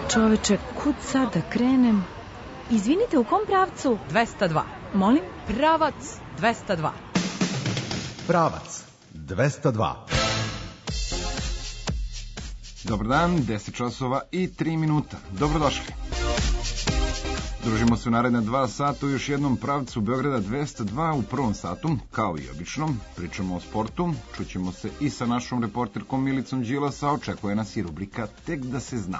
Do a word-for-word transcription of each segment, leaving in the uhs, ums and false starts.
Čoveče, kud sad da krenem? Izvinite, u kom pravcu? dvesta dva. Molim? Pravac dvesta dva. Pravac dvesta dva. Dobar dan, deset časova i tri minuta. Dobrodošli. Družimo se u naredne dva sata u još jednom pravcu Beograda dvesta dva. U prvom satu, kao i obično, pričamo o sportu, čućemo se i sa našom reporterkom Milicom Đilasa, očekuje nas i rubrika Tek da se zna.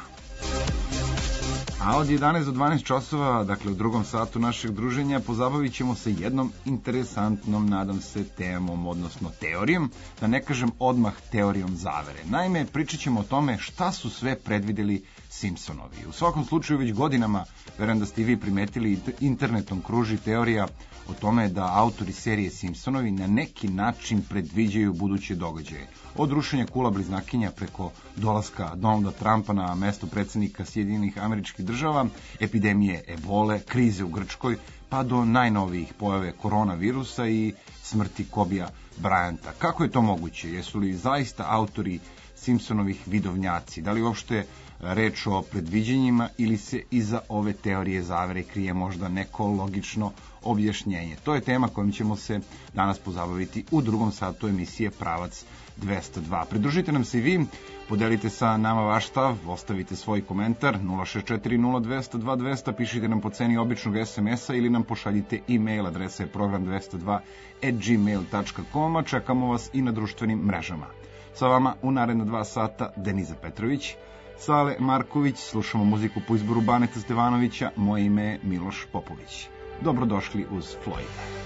A od jedanaest do dvanaest časova, dakle u drugom satu našeg druženja, pozabavit ćemo se jednom interesantnom, nadam se, temom, odnosno teorijom, da ne kažem odmah teorijom zavere. Naime, pričat ćemo o tome šta su sve predvideli Simpsonovi. U svakom slučaju, već godinama, verujem da ste i vi primetili, internetom kruži teorija o tome da autori serije Simpsonovi na neki način predviđaju buduće događaje. Od rušenja kula bliznakinja preko dolaska Donalda Trumpa na mesto predsjednika Sjedinjenih Američkih Država, epidemije ebole, krize u Grčkoj, pa do najnovijih pojave koronavirusa i smrti Kobija Bryanta. Kako je to moguće? Jesu li zaista autori Simpsonovih vidovnjaci? Da li uopšte reč o predviđanjima ili se iza ove teorije zavere krije možda neko logično objašnjenje? To je tema kojom ćemo se danas pozabaviti u drugom satu emisije Pravac dvesta dva. Pridružite nam se i vi, podelite sa nama vaš stav, ostavite svoj komentar nula šest četiri nula dvesta dva dvesta, pišite nam po ceni običnog es em es a ili nam pošaljite e-mail, adresa je program dvesta dva at gmail dot com, a čekamo vas i na društvenim mrežama. Sa vama u naredna dva sata Deniza Petrović, Sale Marković, slušamo muziku po izboru Baneta Stevanovića, moje ime je Miloš Popović. Dobrodošli uz Floyda.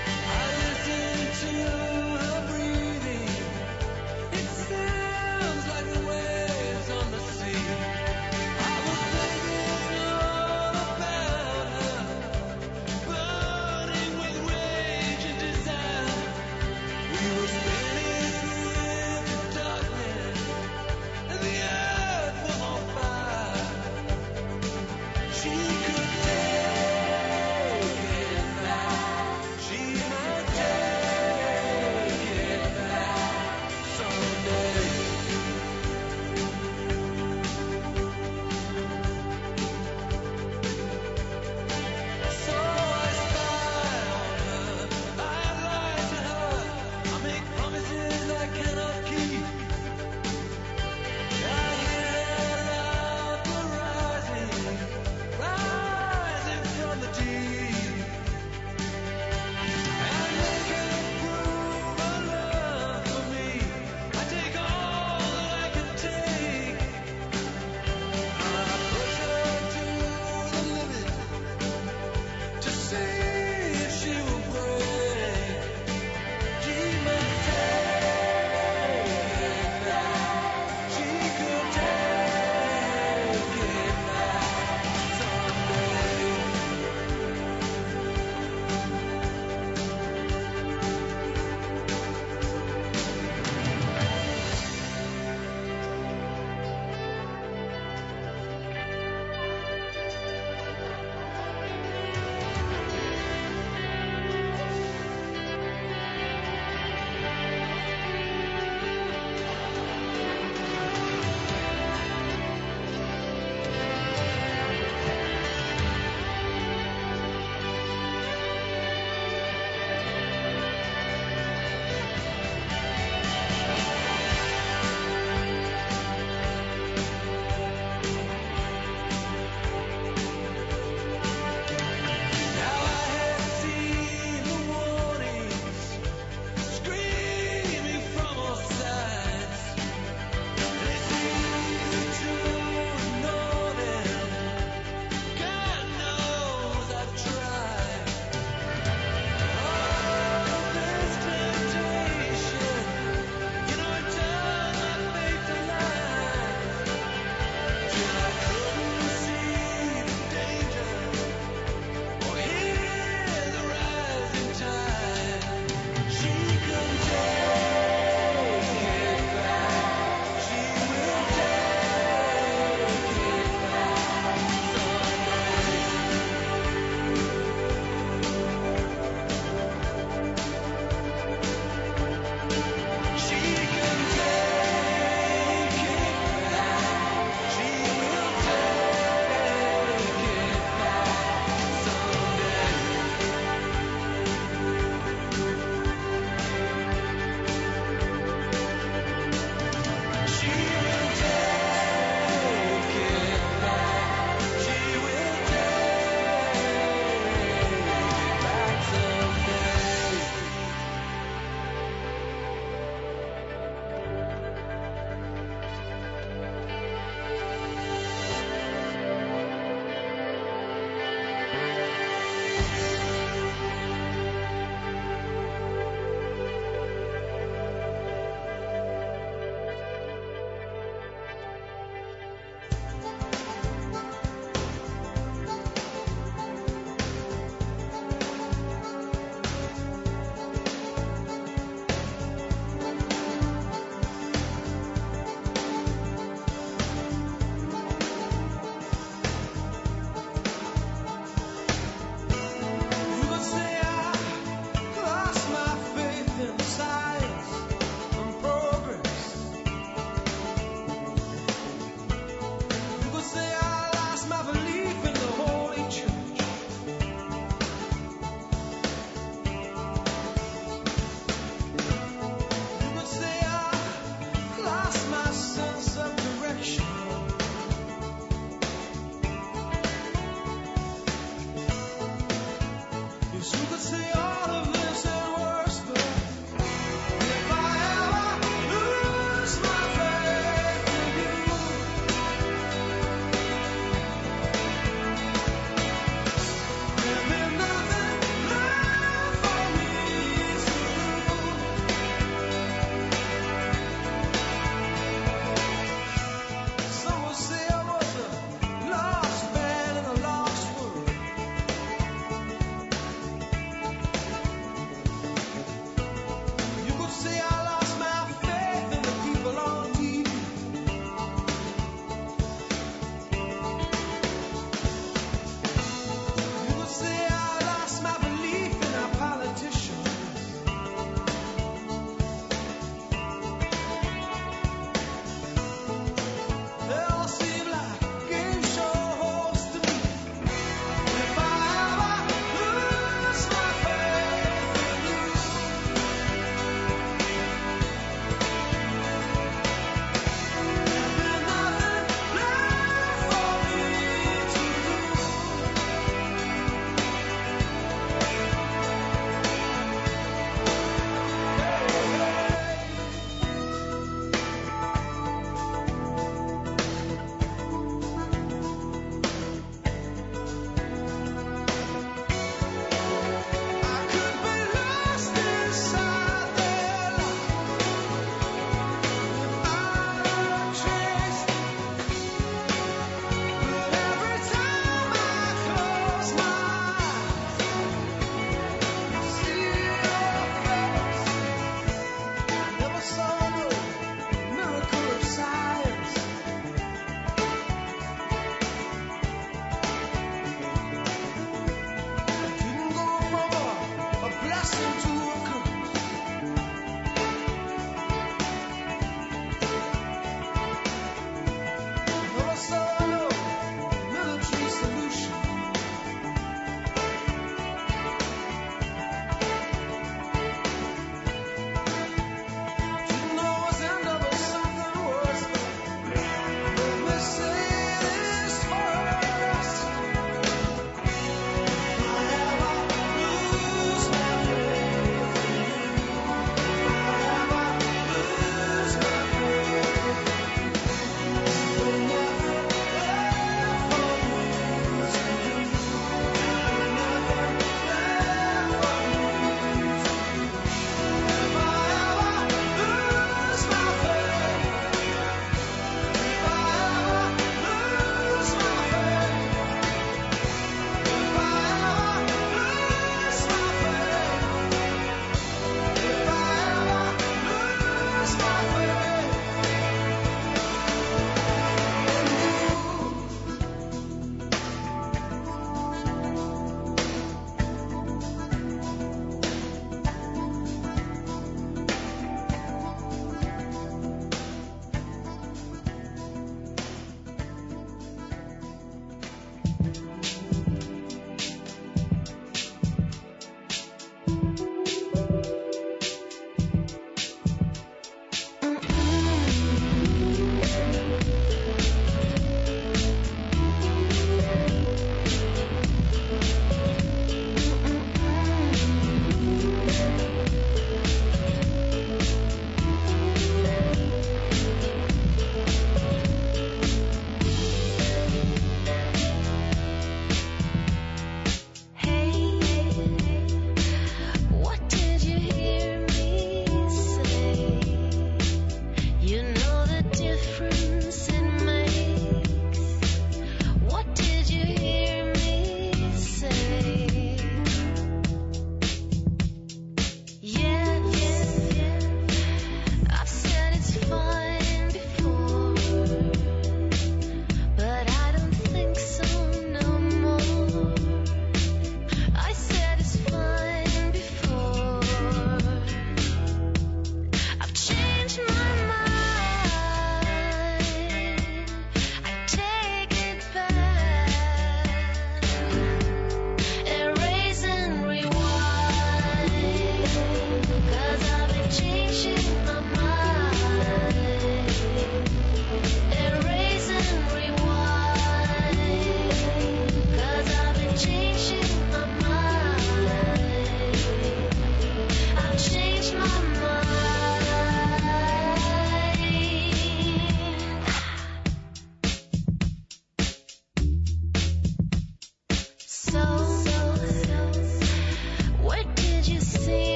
Sounds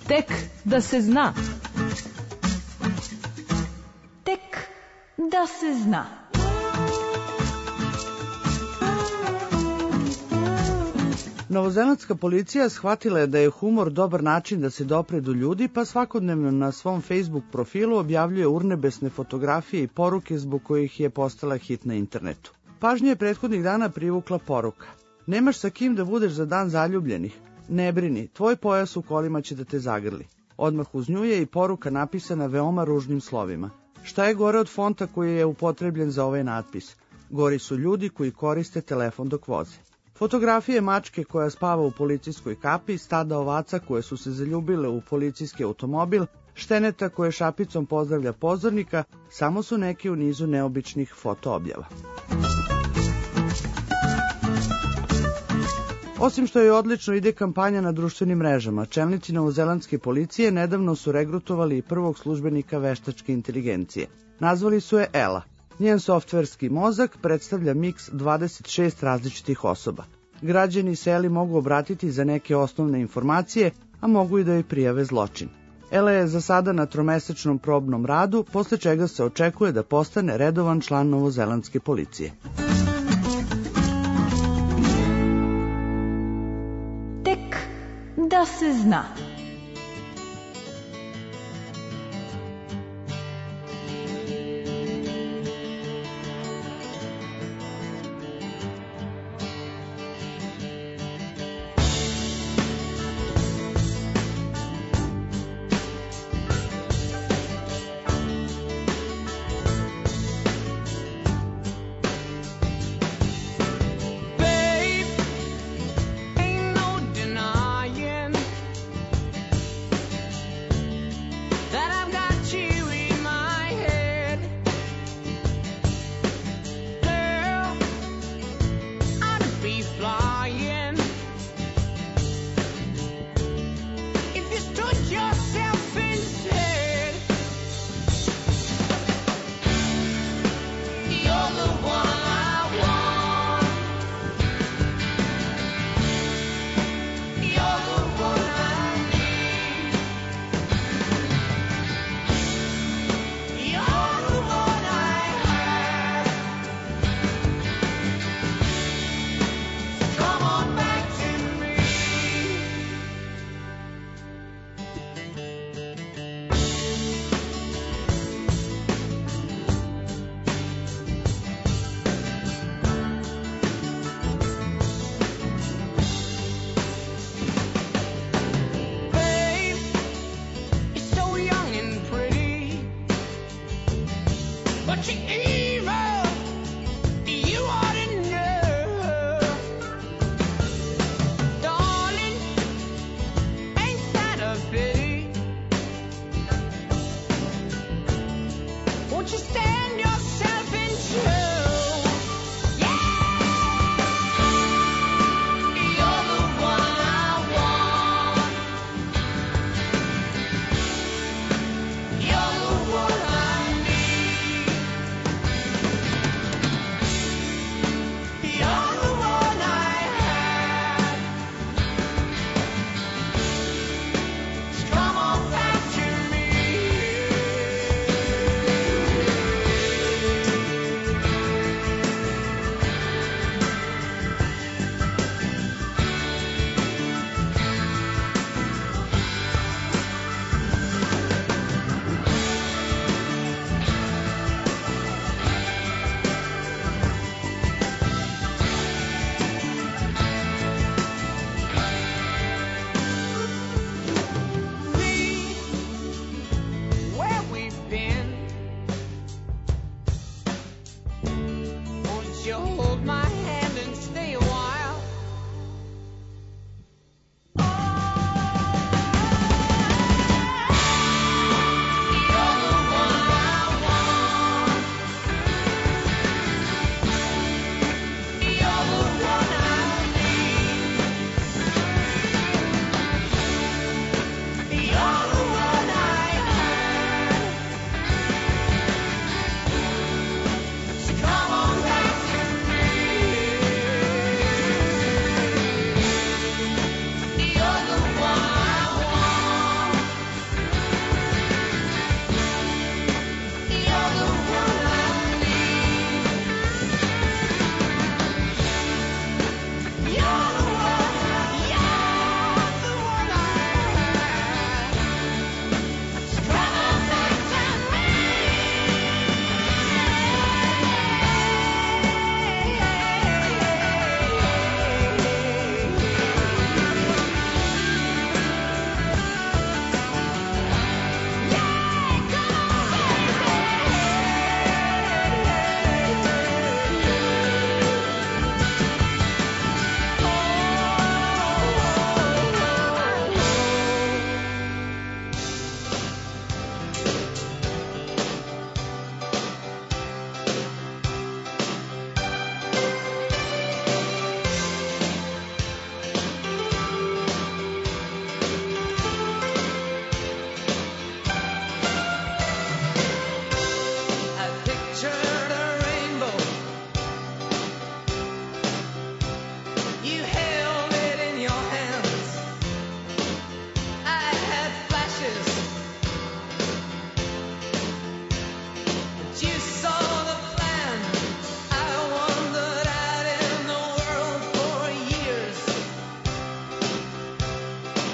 Tek da se zna. Tek da se zna. Novozelandska policija shvatila je da je humor dobar način da se dopre do ljudi, pa svakodnevno na svom Facebook profilu objavljuje urnebesne fotografije i poruke zbog kojih je postala hit na internetu. Pažnje je prethodnih dana privukla poruka: nemaš sa kim da budeš za dan zaljubljenih? Ne brini, tvoj pojas u kolima će da te zagrli. Odmah uz nju je i poruka napisana veoma ružnim slovima. Šta je gore od fonta koji je upotrebljen za ovaj natpis? Gori su ljudi koji koriste telefon dok voze. Fotografije mačke koja spava u policijskoj kapi, stada ovaca koje su se zaljubile u policijski automobil, šteneta koje šapicom pozdravlja pozornika, samo su neki u nizu neobičnih foto objava. Osim što je odlično ide kampanja na društvenim mrežama, čelnici novozelandske policije nedavno su regrutovali i prvog službenika veštačke inteligencije. Nazvali su je Ela. Njen softverski mozak predstavlja miks dvadeset šest različitih osoba. Građani se Eli mogu obratiti za neke osnovne informacije, a mogu i da joj prijave zločin. Ela je za sada na tromesečnom probnom radu, posle čega se očekuje da postane redovan član novozelandske policije. Tek da se zna.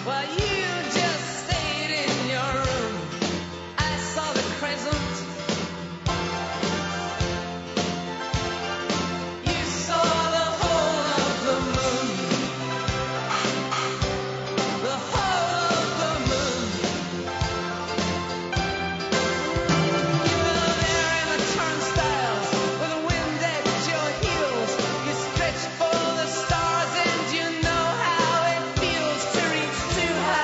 Too high.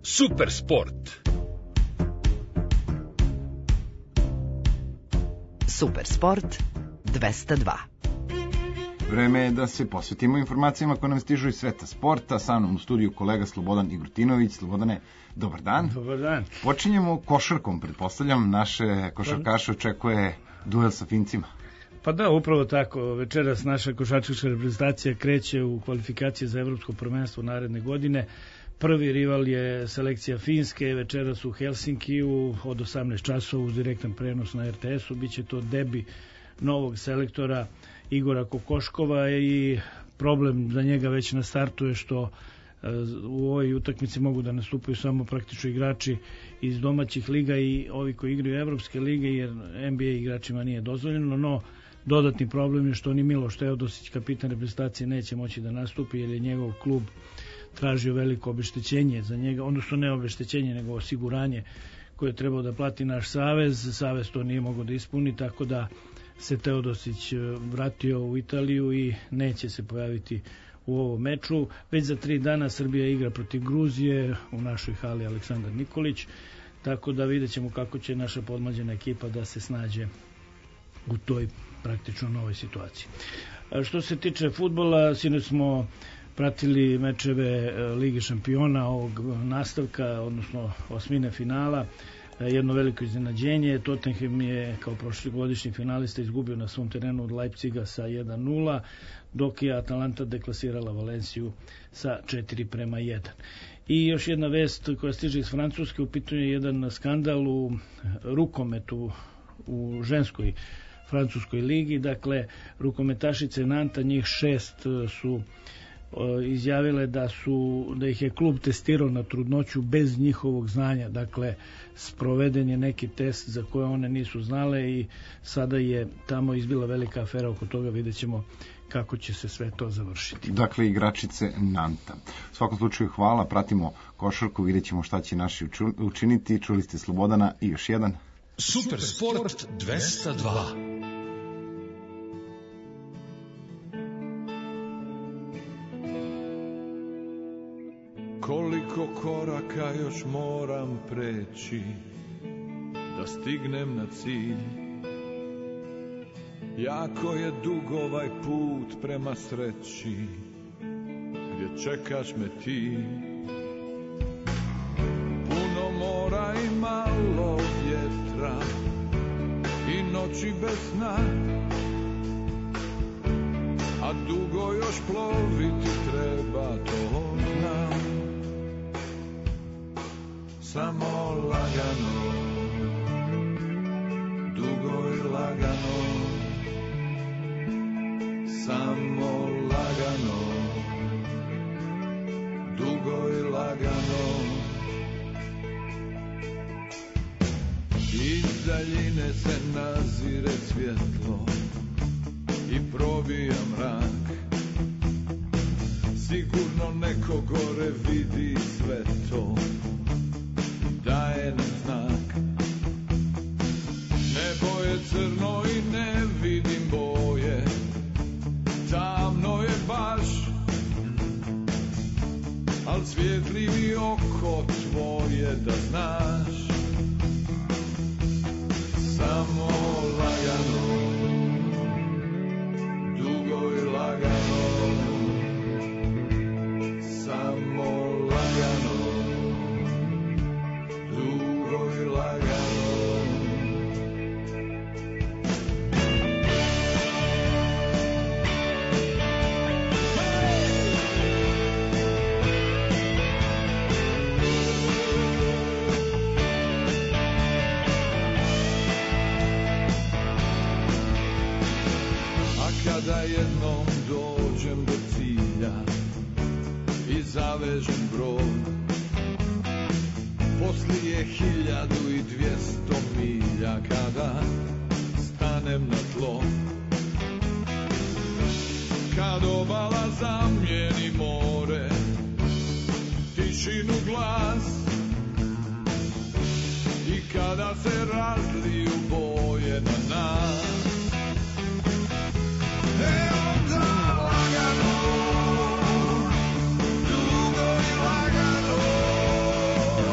Super sport. Super sport dvesta dva. Vreme je da se posvetimo informacijama koje nam stižu iz sveta sporta. Sa mnom u studiju kolega Slobodan Igrutinović. Slobodane, dobar dan. Dobar dan. Počinjemo košarkom, pretpostavljam. Naše košarkaše očekuje duel sa Fincima. Pa da, upravo tako. Večeras naša košarkaška reprezentacija kreće u kvalifikacije za evropsko prvenstvo naredne godine. Prvi rival je selekcija Finske, večeras u Helsinkiju od osamnaest časova uz direktan prenos na er te esu. Biće to debi novog selektora Igora Kokoškova i problem za njega već na startu je što u ovoj utakmici mogu da nastupaju samo praktično igrači iz domaćih liga i ovi koji igraju evropske lige, jer en be a igračima nije dozvoljeno, no dodatni problem je što ni Miloš Teodosić, kapitan reprezentacije, neće moći da nastupi jer je njegov klub tražio veliko obeštećenje za njega, odnosno ne obeštećenje nego osiguranje koje je trebao da plati naš savez. Savez to nije mogao da ispuni, tako da se Teodosić vratio u Italiju i neće se pojaviti u ovom meču. Već za tri dana Srbija igra protiv Gruzije u našoj hali Aleksandar Nikolić, tako da vidjet ćemo kako će naša podmlađena ekipa da se snađe u toj praktično novoj situaciji. A što se tiče fudbala, sinoć smo pratili mečeve Lige šampiona ovog nastavka, odnosno osmine finala. Jedno veliko iznenađenje, Tottenham je kao prošlogodišnji finalista izgubio na svom terenu od Leipziga sa jedan nula, dok je Atalanta deklasirala Valenciju sa četiri prema jedan. I još jedna vest koja stiže iz Francuske, u pitanju je jedan skandal u rukometu u ženskoj francuskoj ligi. Dakle, rukometašice Nanta, njih šest su izjavile da su da ih je klub testirao na trudnoću bez njihovog znanja. Dakle, sproveden je neki test za koje one nisu znale i sada je tamo izbila velika afera oko toga. Vidjet ćemo kako će se sve to završiti. Dakle, igračice Nanta. U svakom slučaju hvala, pratimo košarku, vidjet ćemo šta će naši učiniti. Čuli ste Slobodana i još jedan Super sport dvesta dva. Koliko koraka još moram preći da stignem na cilj. Jako je dug ovaj put prema sreći gdje čekaš me ti. Puno mora i malo vjetra i noći bez sna, a dugo još ploviti treba, to znam. Samo lagano, dugo i lagano, samo lagano, dugo i lagano. Iz daljine se nazire svjetlo i probija mrak. Sigurno neko gore vidi sve to, daje nam znak. Nebo je crno i ne vidim boje, tamno je baš, al svijetli mi oko tvoje da znaš. Samo lagano, dugo i lagano, samo lagano, dugo i lagano. A kada jednom dođem do cilja i zavežem brod, poslije hiljadu i dvjesto milja kada stanem na tlo, kad obala zamijeni more, tišinu glas, i kada se razliju boje na nas, e onda lagano, dugo i lagano,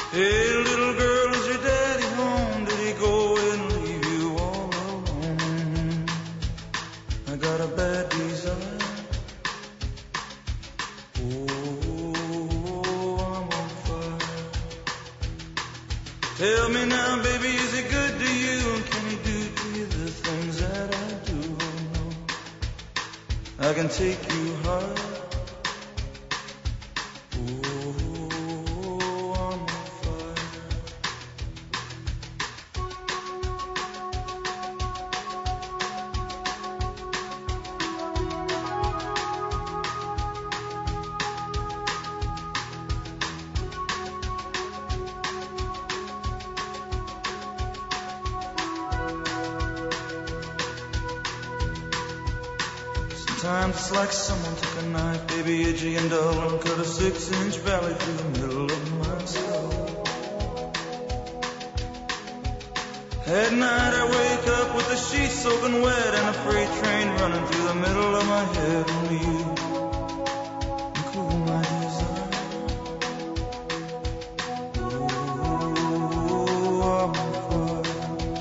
Hey, little girl, is your daddy home? Did he go and leave you all alone? I got a bad desire. Oh, I'm on fire. Tell me now, baby, is he good to you? And can he do to you the things that I do? Oh, no, I can take you high. Sometimes it's like someone took a knife, baby, edgy and dull, and cut a six-inch valley through the middle of my skull. At night I wake up with the sheets soaking wet and a freight train running through the middle of my head. Only you can cool my desire. Oh, I'm on fire.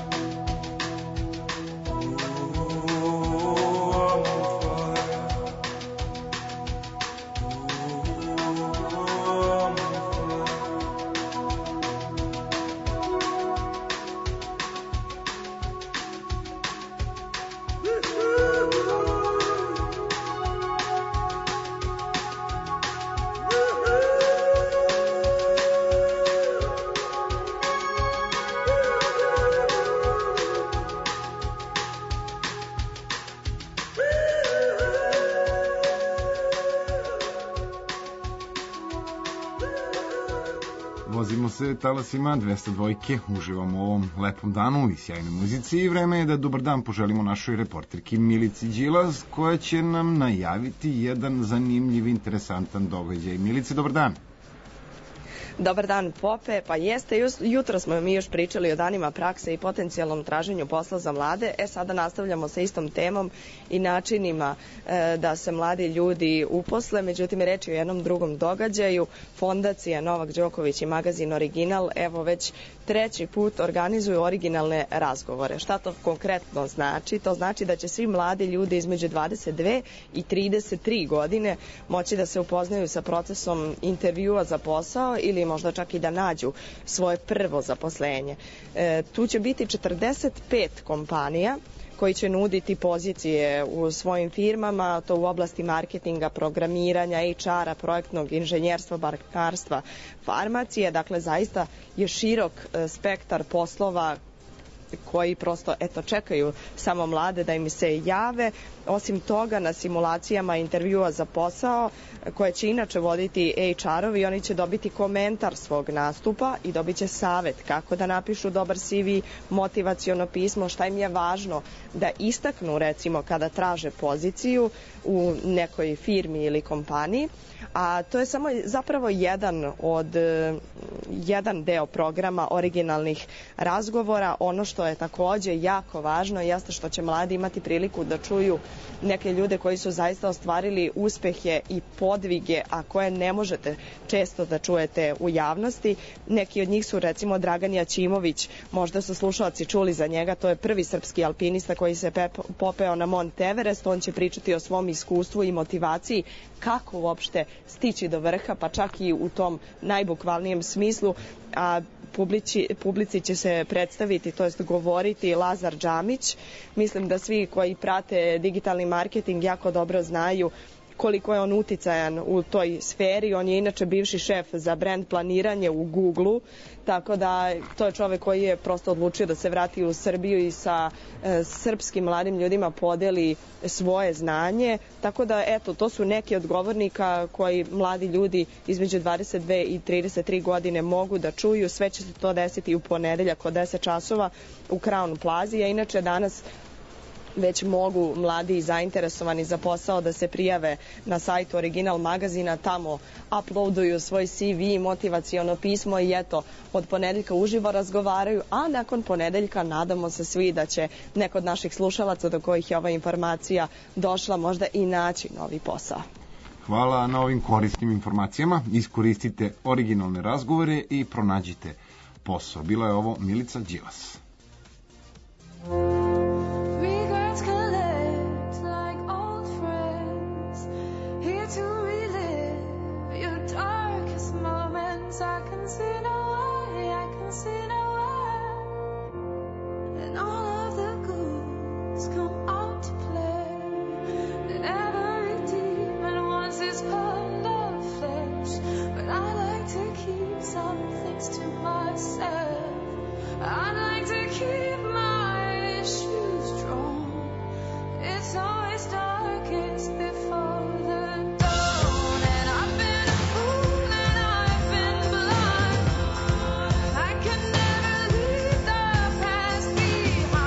Vozimo se talasima dvesta dvojke, uživamo u ovom lepom danu i sjajnoj muzici i vreme je da dobar dan poželimo našoj reporterki Milici Đilas koja će nam najaviti jedan zanimljiv, interesantan događaj. Milici, dobar dan. Dobar dan, Pope. Pa jeste, jutro smo mi još pričali o danima prakse i potencijalnom traženju posla za mlade. E, sada nastavljamo sa istom temom i načinima e, da se mladi ljudi uposle. Međutim, reč je o jednom drugom događaju. Fondacija Novak Đoković i magazin Original, evo već treći put organizuju originalne razgovore. Šta to konkretno znači? To znači da će svi mladi ljudi između dvadeset dve i trideset tri godine moći da se upoznaju sa procesom intervjua za posao ili možda čak i da nađu svoje prvo zaposlenje. E, tu će biti četrdeset pet kompanija koji će nuditi pozicije u svojim firmama, to u oblasti marketinga, programiranja, H R-a, projektnog inženjerstva, bankarstva, farmacije. Dakle, zaista je širok spektar poslova koji prosto eto čekaju samo mlade da im se jave. Osim toga, na simulacijama intervjua za posao koje će inače voditi H R-ovi, oni će dobiti komentar svog nastupa i dobit će savet kako da napišu dobar C V, motivaciono pismo, šta im je važno da istaknu recimo kada traže poziciju u nekoj firmi ili kompaniji. A to je samo zapravo jedan od jedan deo programa originalnih razgovora. Ono što je takođe jako važno jeste što će mladi imati priliku da čuju neke ljude koji su zaista ostvarili uspehe i podvige, a koje ne možete često da čujete u javnosti. Neki od njih su recimo Dragan Jaćimović, možda su slušalci čuli za njega, to je prvi srpski alpinista koji se popeo na Mont Everest. On će pričati o svom iskustvu i motivaciji kako uopšte stići do vrha, pa čak i u tom najbukvalnijem smislu. A publici, publici će se predstaviti, to jest govoriti Lazar Džamić. Mislim da svi koji prate digitalni marketing jako dobro znaju koliko je on uticajan u toj sferi. On je inače bivši šef za brand planiranje u Google-u, tako da to je čovek koji je prosto odlučio da se vrati u Srbiju i sa e, srpskim mladim ljudima podeli svoje znanje. Tako da, eto, to su neki od govornika koji mladi ljudi između dvadeset dve i trideset tri godine mogu da čuju. Sve će se to desiti u ponedeljak od deset časova u Crown Plazi, a inače danas već mogu mladi i zainteresovani za posao da se prijave na sajtu Original magazina, tamo uploaduju svoj C V, motivaciono pismo i eto, od ponedeljka uživo razgovaraju, a nakon ponedeljka nadamo se svi da će neko od naših slušalaca do kojih je ova informacija došla možda i naći novi posao. hvala na ovim korisnim informacijama. Iskoristite originalne razgovore i pronađite posao. Bila je ovo Milica Đilas. Behind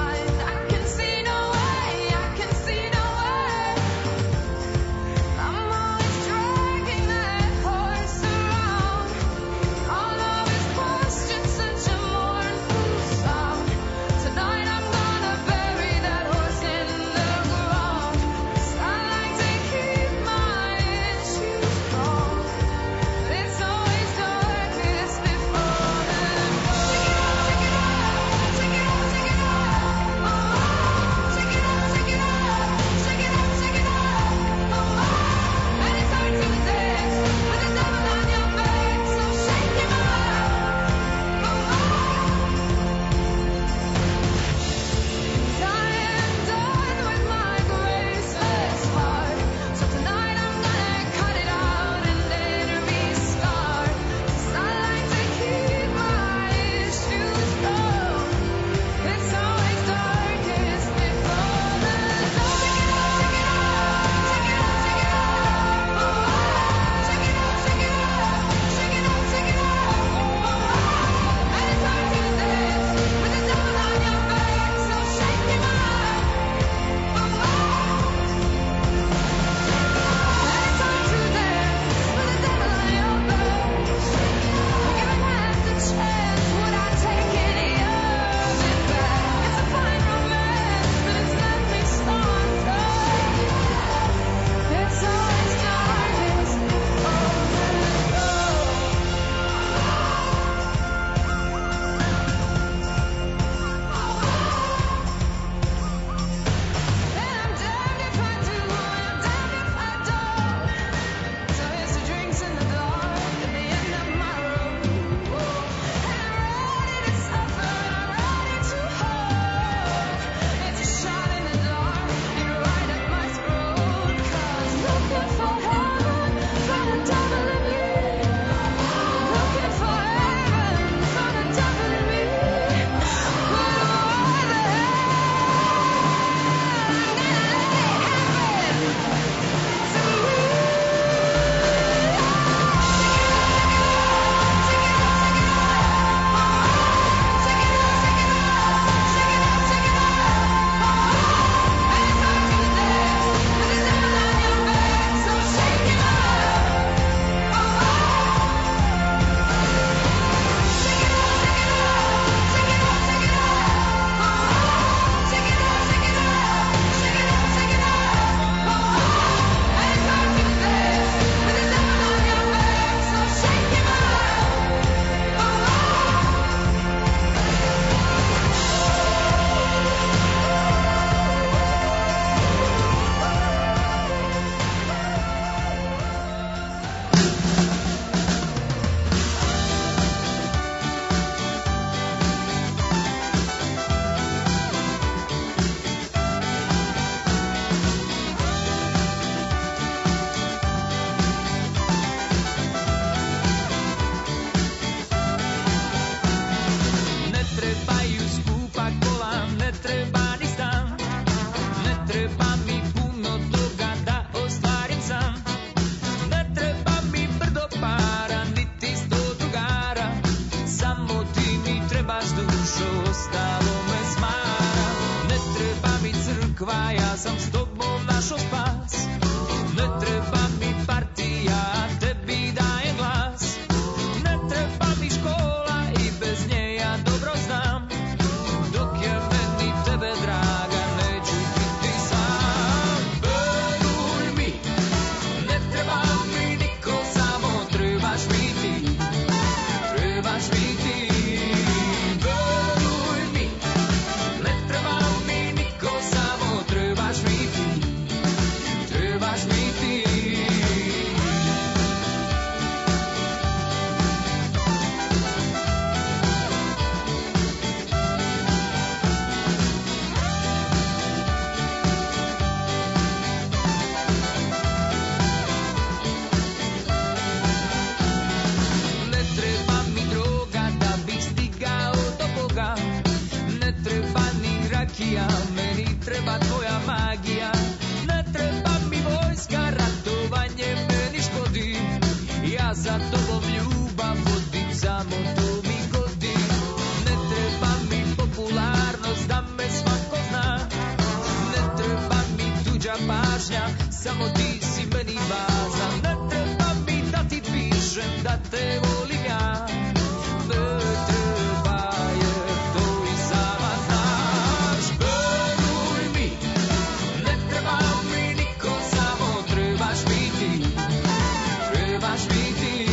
stihija, meni treba tvoja magija. Ne treba mi vojska, ratovanje meni škodi. Ja za tobom ljubav vodim, samo to mi godi. Ne treba mi popularnost, da me svako zna. Ne treba mi tuđa pažnja, samo ti si meni važna. Ne treba mi da ti pišem da te volim ja. Ne treba je to i sama znaš. Veruj mi, ne treba mi niko, samo trebaš mi ti. Trebaš mi ti.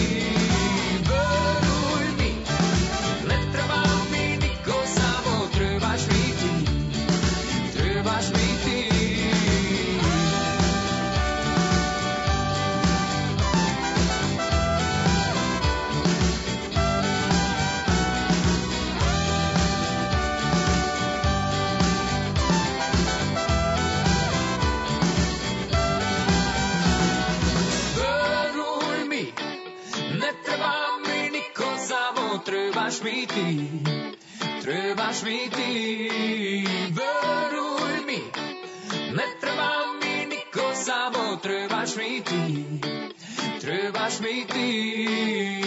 Veruj mi, ne treba mi niko, samo trebaš mi ti. Trebaš mi ti. Trebaš mi ti, trebaš mi ti, veruj mi, ne treba mi niko, samo trebaš mi ti, trebaš mi ti.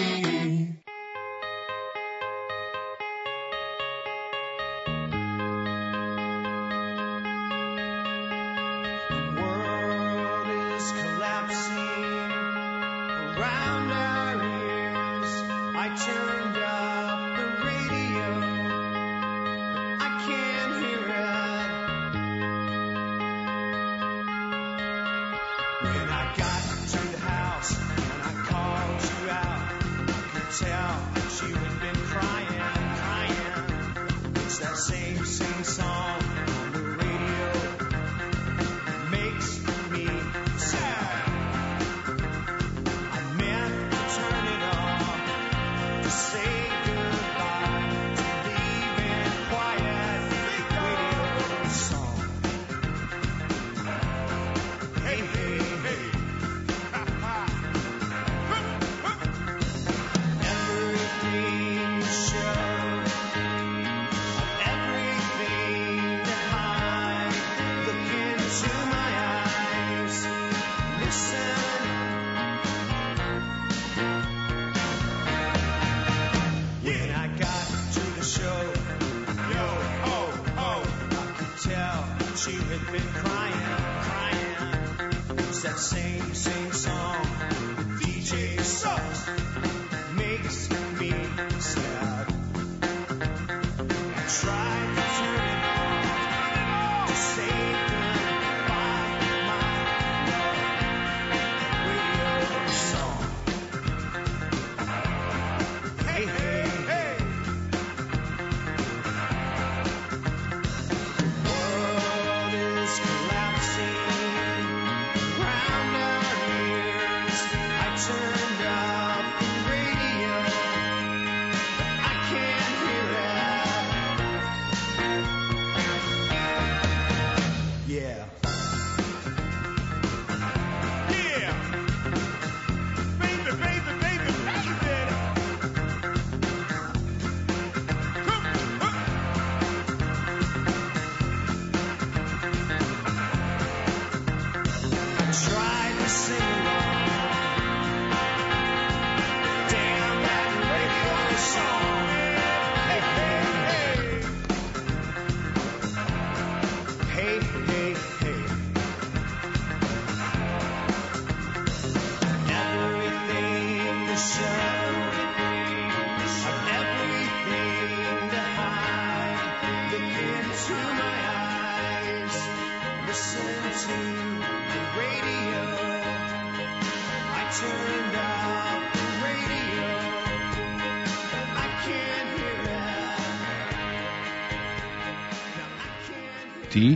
Ti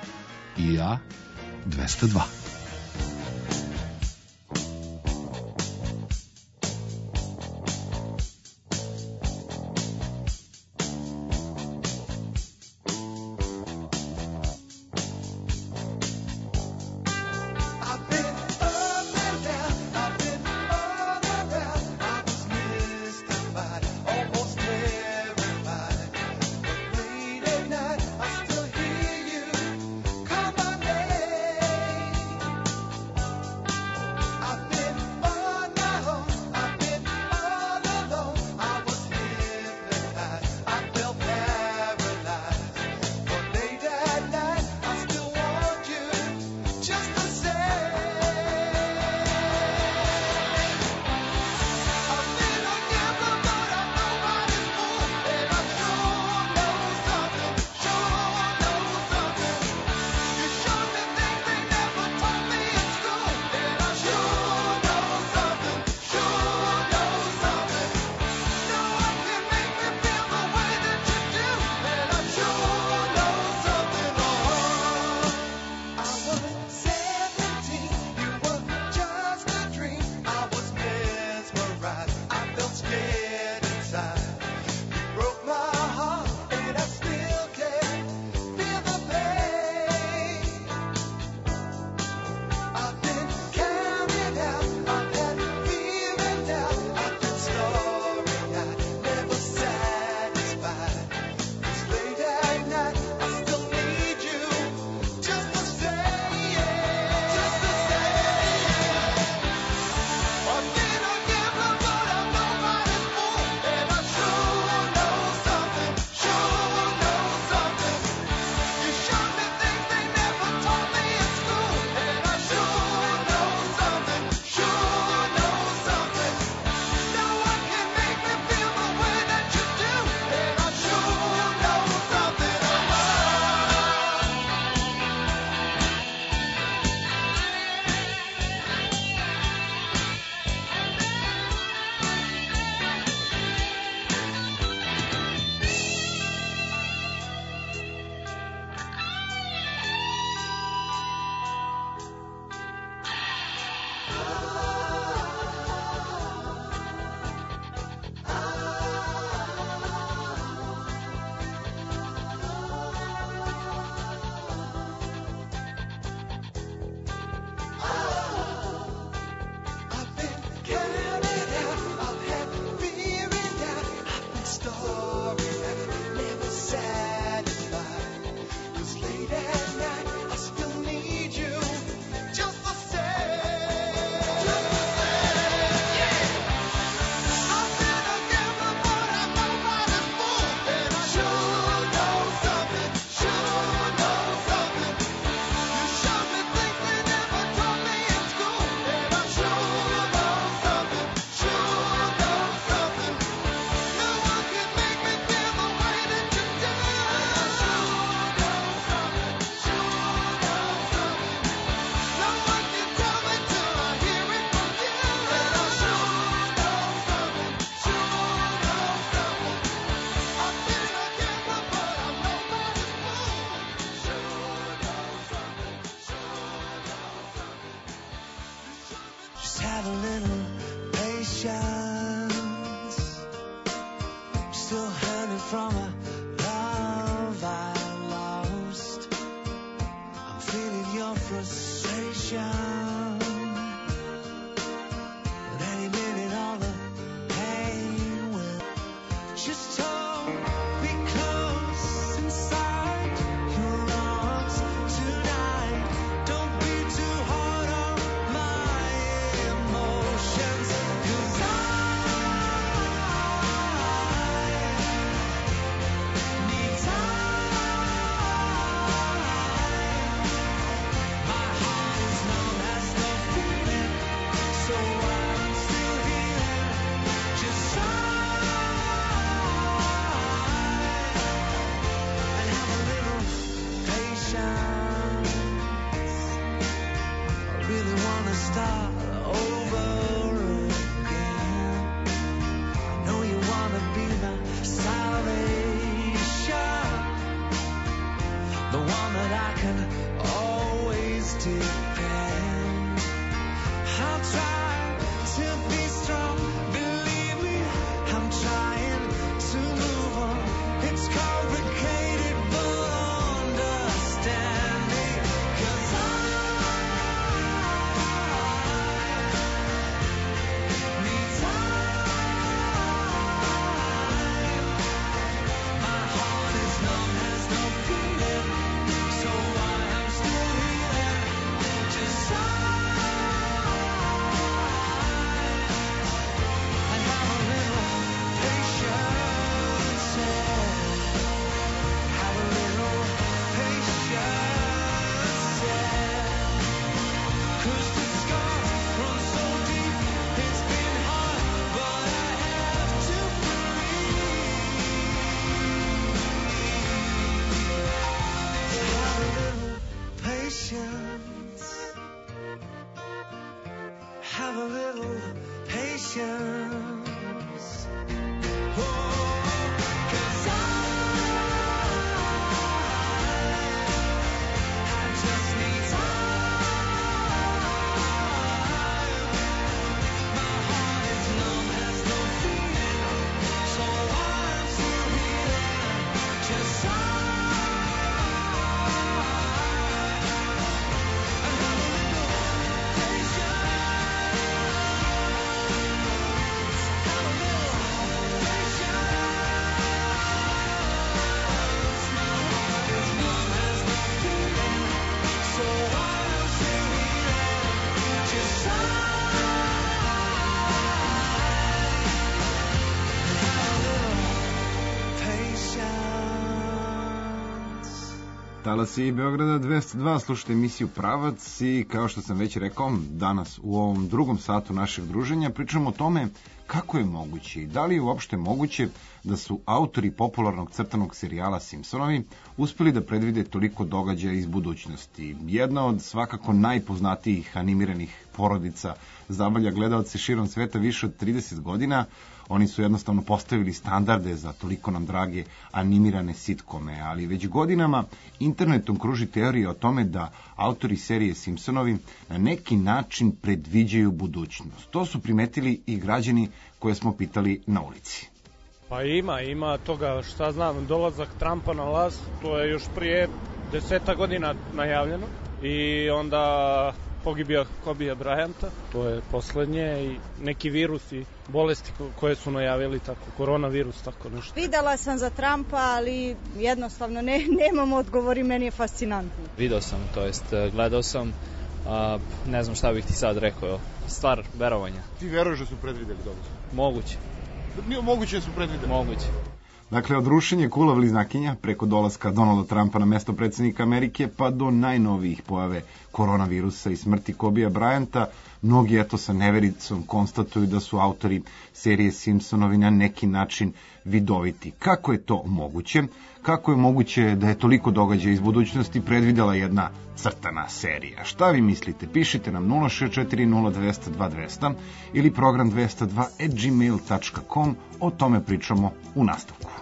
i ja dvesta dva. Almost everybody, but late at night I still hear have a little patience. Still hurting from a love I lost. I'm feeling your frustration. But any minute all the pain will just hold me close inside your arms tonight. Don't be too hard on my emotions, 'cause I need time. My heart is numb, has no feeling, so I'm still healing. Just and have a little patience. I really wanna start over again. I know you wanna be my salvation, the one that I can always depend. I'll try to be strong, believe me, I'm trying to move on. It's complicated, but understand me, 'cause I need time. My heart is numb, has no feeling, so I am still healing. Just and have a little patience, yeah. Have a little patience, yeah. 'Cause the scars run so deep, it's been hard, but I have to breathe. Have a little patience. Have a little patience. Oh, 'cause I, I just need time. My heart is numb, has no feeling, so I'm still healing. Just and have a little patience. Have a little patience. My heart is numb, has no feeling, so I'm still healing. Just have a little patience. Talasi i Beograda dvesta dva, slušate emisiju Pravac i kao što sam već rekao, danas u ovom drugom satu našeg druženja pričamo o tome kako je moguće i da li je uopšte moguće da su autori popularnog crtanog serijala Simpsonovi uspeli da predvide toliko događaja iz budućnosti. Jedna od svakako najpoznatijih animiranih porodica zabavlja gledalce širom sveta više od trideset godina. Oni su jednostavno postavili standarde za toliko nam drage animirane sitkome, ali već godinama internetom kruži teorija o tome da autori serije Simpsonovi na neki način predviđaju budućnost. To su primetili i građani koje smo pitali na ulici. Pa ima, ima toga, šta znam, dolazak Trumpa na vlast, to je još prije deseta godina najavljeno i onda pogibija Kobija Bryanta, to je poslednje, i neki virusi, bolesti koje su najavili, tako, koronavirus, tako nešto. Videla sam za Trumpa, ali jednostavno ne, nemam odgovor i meni je fascinantno. Video sam, to jest gledao sam, a, ne znam šta bih ti sad rekao, stvar verovanja. Ti veruješ da su predvideli događaj? Moguće. Nije moguće da su predvideli? Moguće. Dakle, od rušenja kula bliznakinja preko dolaska Donalda Trumpa na mesto predsjednika Amerike pa do najnovijih pojave koronavirusa i smrti Kobija Bryanta, mnogi eto sa nevericom konstatuju da su autori serije Simpsonovi na neki način vidoviti. Kako je to moguće? Kako je moguće da je toliko događaja iz budućnosti predvidela jedna crtana serija? Šta vi mislite? Pišite nam nula šest četiri nula dva nula dva dva nula nula ili program dvesta dva at gmail dot com, o tome pričamo u nastavku.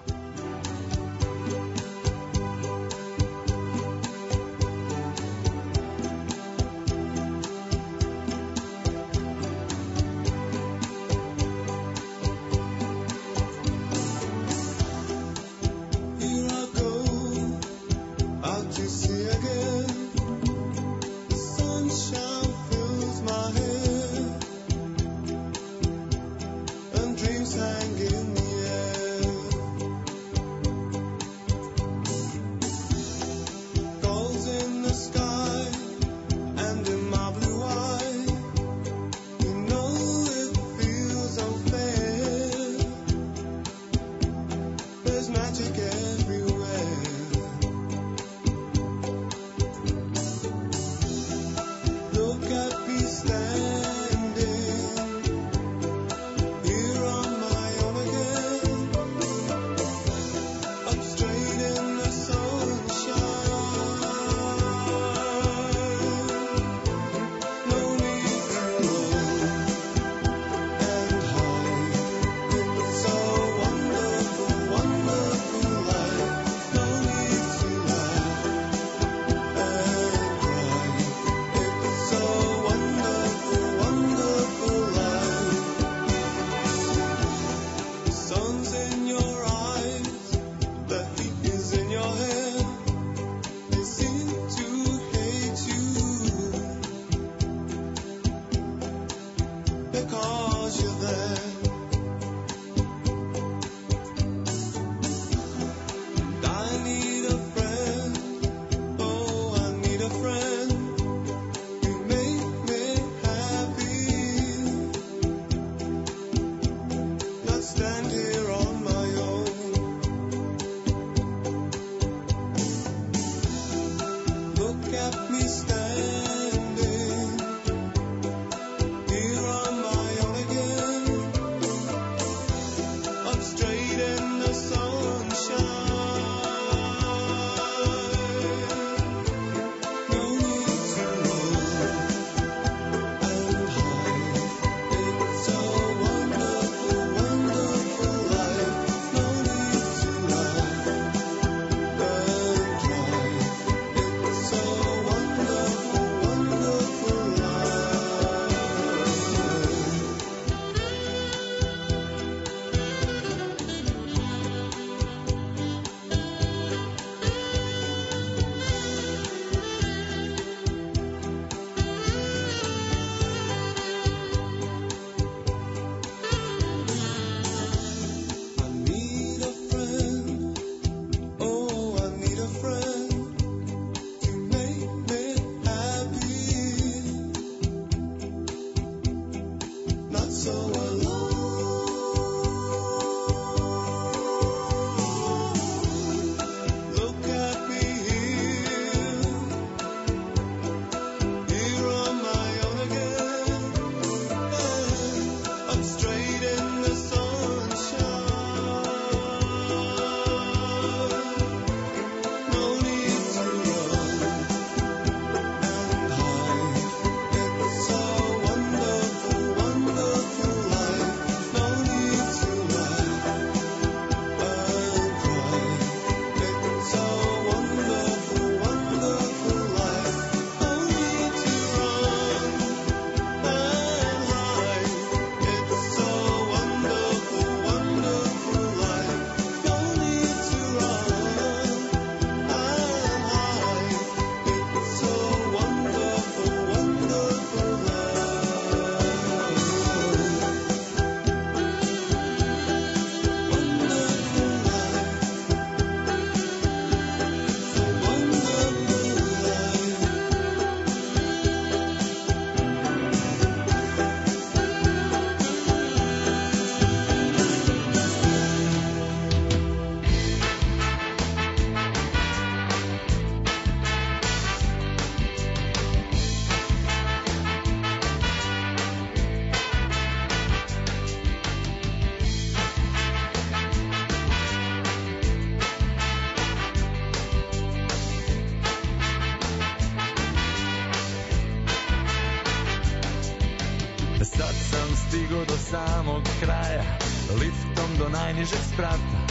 stigo do samog kraja, liftom do najnižeg sprata.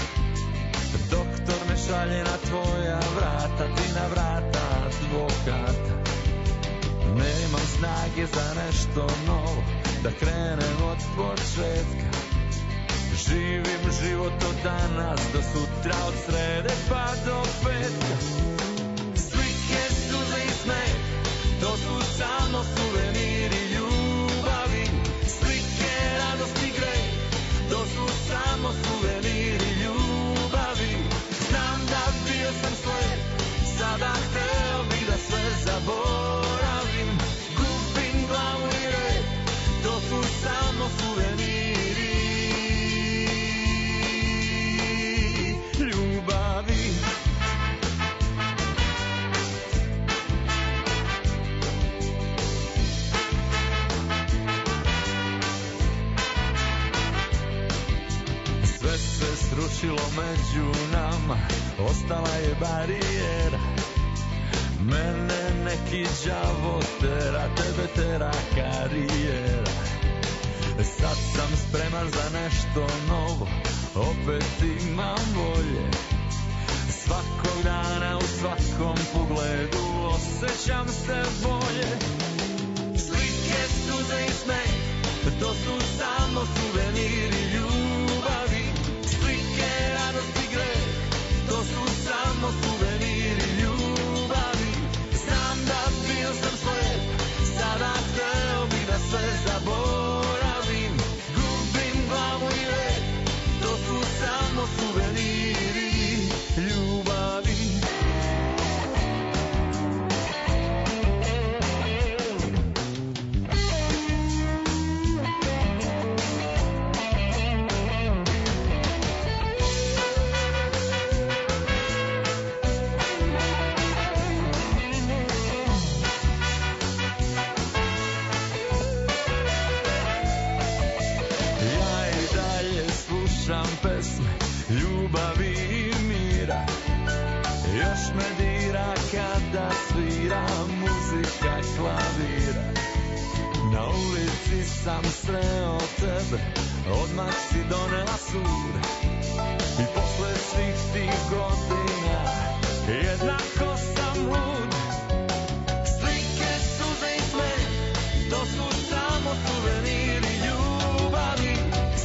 Doktor me šalje na tvoja vrata, ti na vrata advokata. Nemam snage za nešto novo, da krenem od početka. Živim život od danas do sutra, od srede pa do petka. Svi završilo među nama, ostala je barijera. Mene neki đavo tera, tebe tera karijera. Sad sam spreman za nešto novo, opet imam volje. Svakog dana u svakom pogledu osjećam se bolje. Slike, suze i smeh, to su samo suveniri ljubavi. Slike, radost i greh, to su samo suveniri ljubavi. Znam da bio sam slep, sada hteo bi da sve zaboravim. Gubim glavu i rep, to su samo suveniri ljubavi. Slušam pesme ljubavi i mira, još me dira kada svira muzika klavira. Na ulici sam sreo tebe, odmah si donela sud. I posle svih tih godina jednako sam lud. Slike, suze i smeh, to su samo suveniri ljubavi.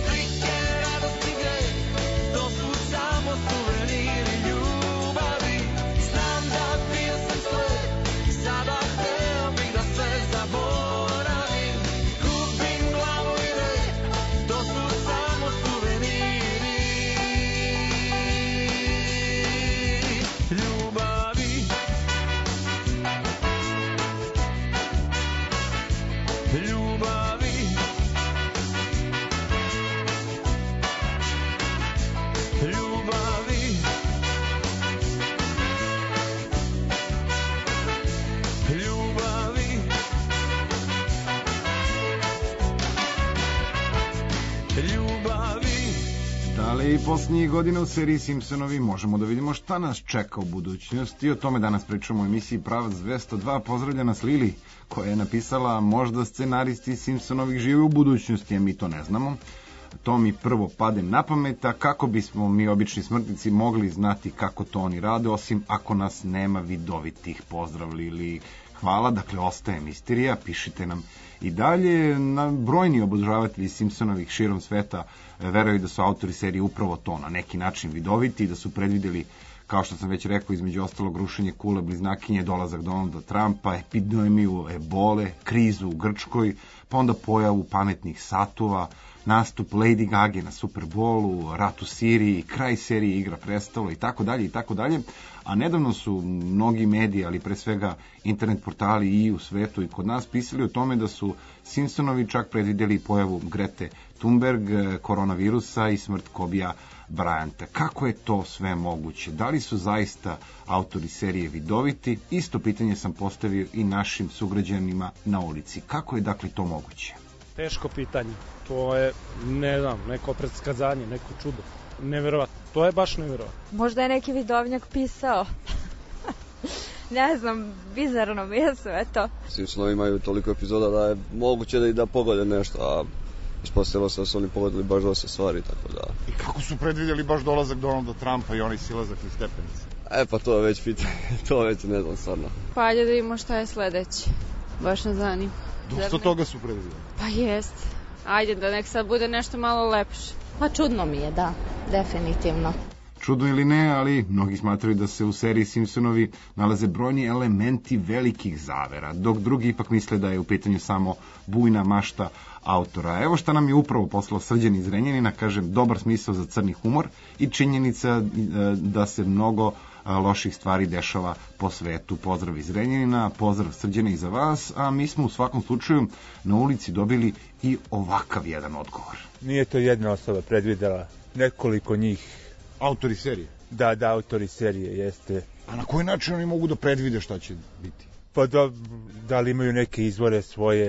Suveniri ljubavi. Znam da bio sam slep, sada hteo bih da sve zaboravim. Gubim glavu i rep, to su samo suveniri ljubavi. Ljubavi. Ljubavi. Ljubavi. Ljubavi. Dale i posljednjih godina u seriji Simpsonovi možemo da vidimo šta nas čeka u budućnosti. O tome danas pričamo u emisiji Pravac dvesta dva. Pozdravlja nas Lili, koja je napisala možda scenaristi Simpsonovih žive u budućnosti, a mi to ne znamo. To mi prvo pade na pamet, a kako bismo mi obični smrtnici mogli znati kako to oni rade, osim ako nas nema vidovitih. Pozdrav Lili, hvala, dakle ostaje misterija, pišite nam i dalje. Na brojni obožavatelji Simpsonovih širom sveta veruju da su autori serije upravo to, na neki način vidoviti, da su predvideli, kao što sam već rekao, između ostalog rušenje kule bliznakinje, dolazak Donalda Trumpa, epidemiju ebole, krizu u Grčkoj, pa onda pojavu pametnih satova, nastup Lady Gaga na Super Bowlu, rat u Siriji, kraj serije Igra prestala i tako dalje i tako dalje. A nedavno su mnogi mediji, ali pre svega internet portali i u svetu i kod nas pisali o tome da su Simpsonovi čak predvidjeli pojavu Grete Thunberg, koronavirusa i smrt Kobija Bryanta. Kako je to sve moguće? Da li su zaista autori serije vidoviti? Isto pitanje sam postavio i našim sugrađanima na ulici. Kako je dakle to moguće? Teško pitanje. To je, ne znam, neko predskazanje, neko čudo. Neverovatno. To je baš neverovatno. Možda je neki vidovnjak pisao. Ne znam, bizarno mi je sve to. Simpsonovi imaju toliko epizoda da je moguće da i da pogode nešto, a ispostavilo se da su oni pogodili baš dosta stvari, tako da... I kako su predvidjeli baš dolazak Donalda Trumpa i onaj silazak iz stepenice? E pa to je već pitanje, to već ne znam stvarno. Pa ajde da vidimo šta je sledeće. Baš ne zanima. Dosta toga su predvidjeli. Pa jest. Ajde da nek sad bude nešto malo lepše. Pa čudno mi je, da, definitivno. Čudno ili ne, ali mnogi smatraju da se u seriji Simpsonovi nalaze brojni elementi velikih zavera, dok drugi ipak misle da je u pitanju samo bujna mašta autora. Evo šta nam je upravo poslao Srđan iz Renjanina, kažem, dobar smisao za crni humor i činjenica da se mnogo loših stvari dešava po svetu. Pozdrav iz Renjanina, pozdrav Srđane i za vas, a mi smo u svakom slučaju na ulici dobili i ovakav jedan odgovor. Nije to jedna osoba predvidela, nekoliko njih. Autori serije? Da, da, autori serije, jeste. A na koji način oni mogu da predvide šta će biti? Pa da, da li imaju neke izvore svoje,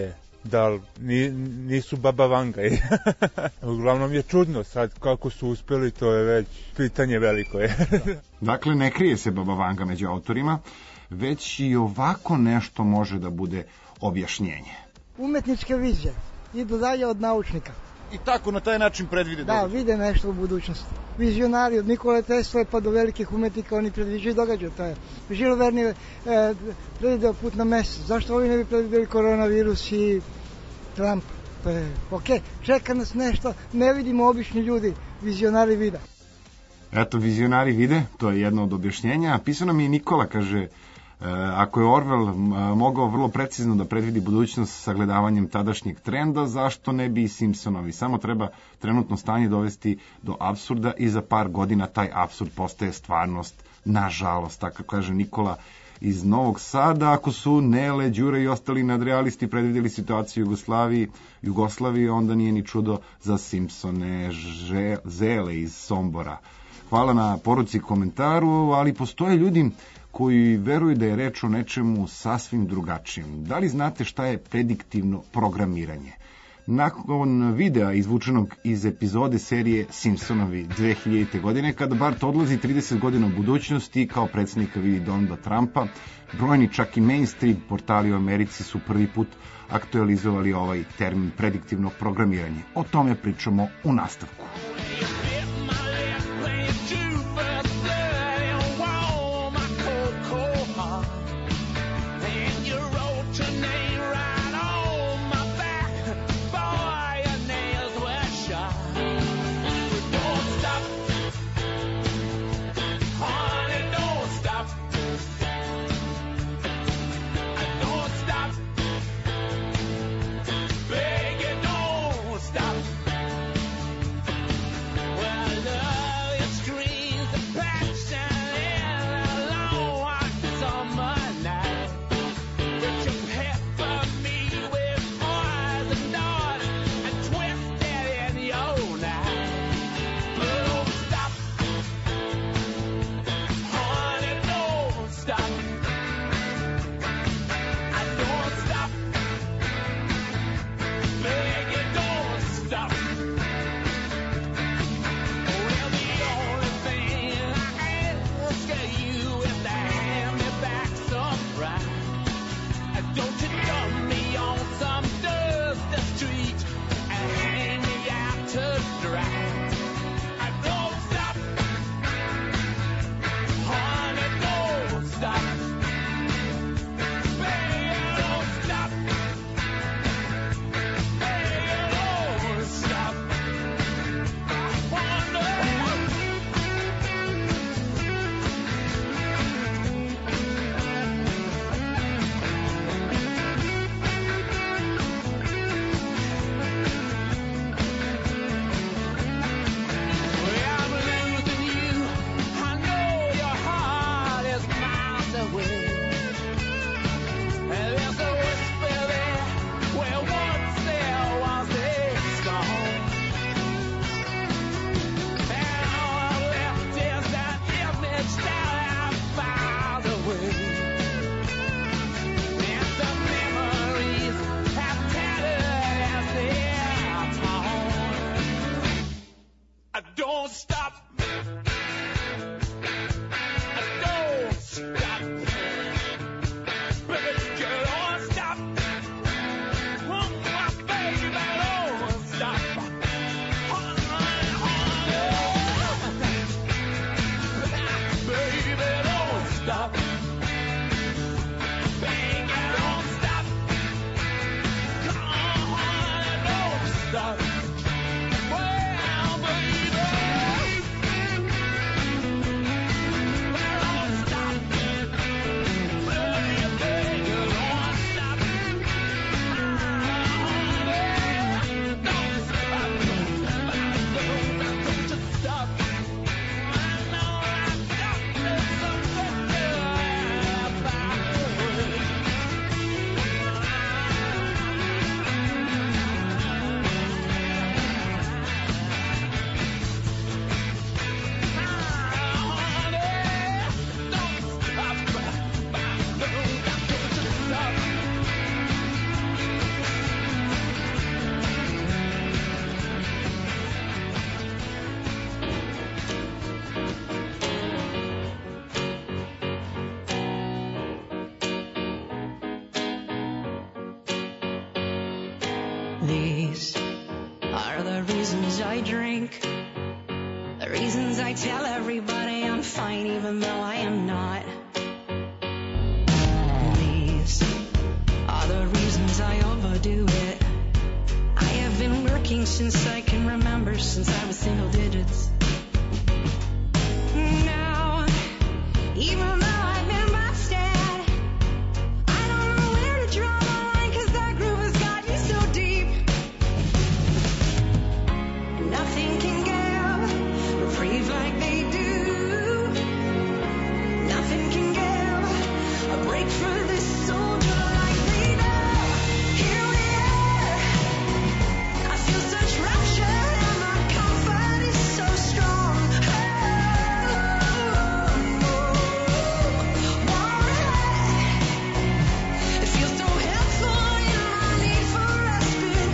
da ni, nisu Baba Vanga. Uglavnom je čudno sad kako su uspeli, to je već pitanje veliko je. Dakle, ne krije se Baba Vanga među autorima, već i ovako nešto može da bude objašnjenje. Umetničke vizije idu dalje od naučnika. I tako na taj način predvide Da, događaj. vide nešto u budućnosti. Vizionari od Nikole Tesle pa do velikih umetnika, oni predviđaju događaj. To je Žil Verne je e, predvideo put na mesec. Zašto ovi ne bi predvideli koronavirus i Trump? To je okej. Čeka nas nešto, ne vidimo obični ljudi, vizionari vide. Eto, vizionari vide, to je jedno od objašnjenja. Pisano mi je Nikola, kaže, E, ako je Orwell m, mogao vrlo precizno da predvidi budućnost sagledavanjem tadašnjeg trenda, zašto ne bi i Simpsonovi? Samo treba trenutno stanje dovesti do apsurda i za par godina taj apsurd postaje stvarnost, nažalost, tako kaže Nikola iz Novog Sada. Ako su Nele, Đure i ostali nadrealisti predvideli situaciju u Jugoslaviji, Jugoslaviji, onda nije ni čudo za Simpsone. Že, Zele iz Sombora. Hvala na poruci i komentaru, ali postoje ljudi koji veruju da je reč o nečemu sasvim drugačijem. Da li znate šta je prediktivno programiranje? Nakon videa izvučenog iz epizode serije Simpsonovi dve hiljadite. godine, kada Bart odlazi trideset godina u budućnosti kao predsjednika vidi Donalda Trumpa, brojni čak i mainstream portali u Americi su prvi put aktualizovali ovaj termin prediktivno programiranje. O tome pričamo u nastavku. These are the reasons I drink, the reasons I tell everybody I'm fine even though I am not. These are the reasons I overdo it. I have been working since I can remember, since I was single digits. Now, even though I've been busted, I don't know where to draw the line, 'cause that groove has got me so deep. Nothing can give reprieve like they do. Nothing can give a break for this soldier like they do. Here we are. I feel such rapture and my comfort is so strong. It feels so helpful in my need for respite.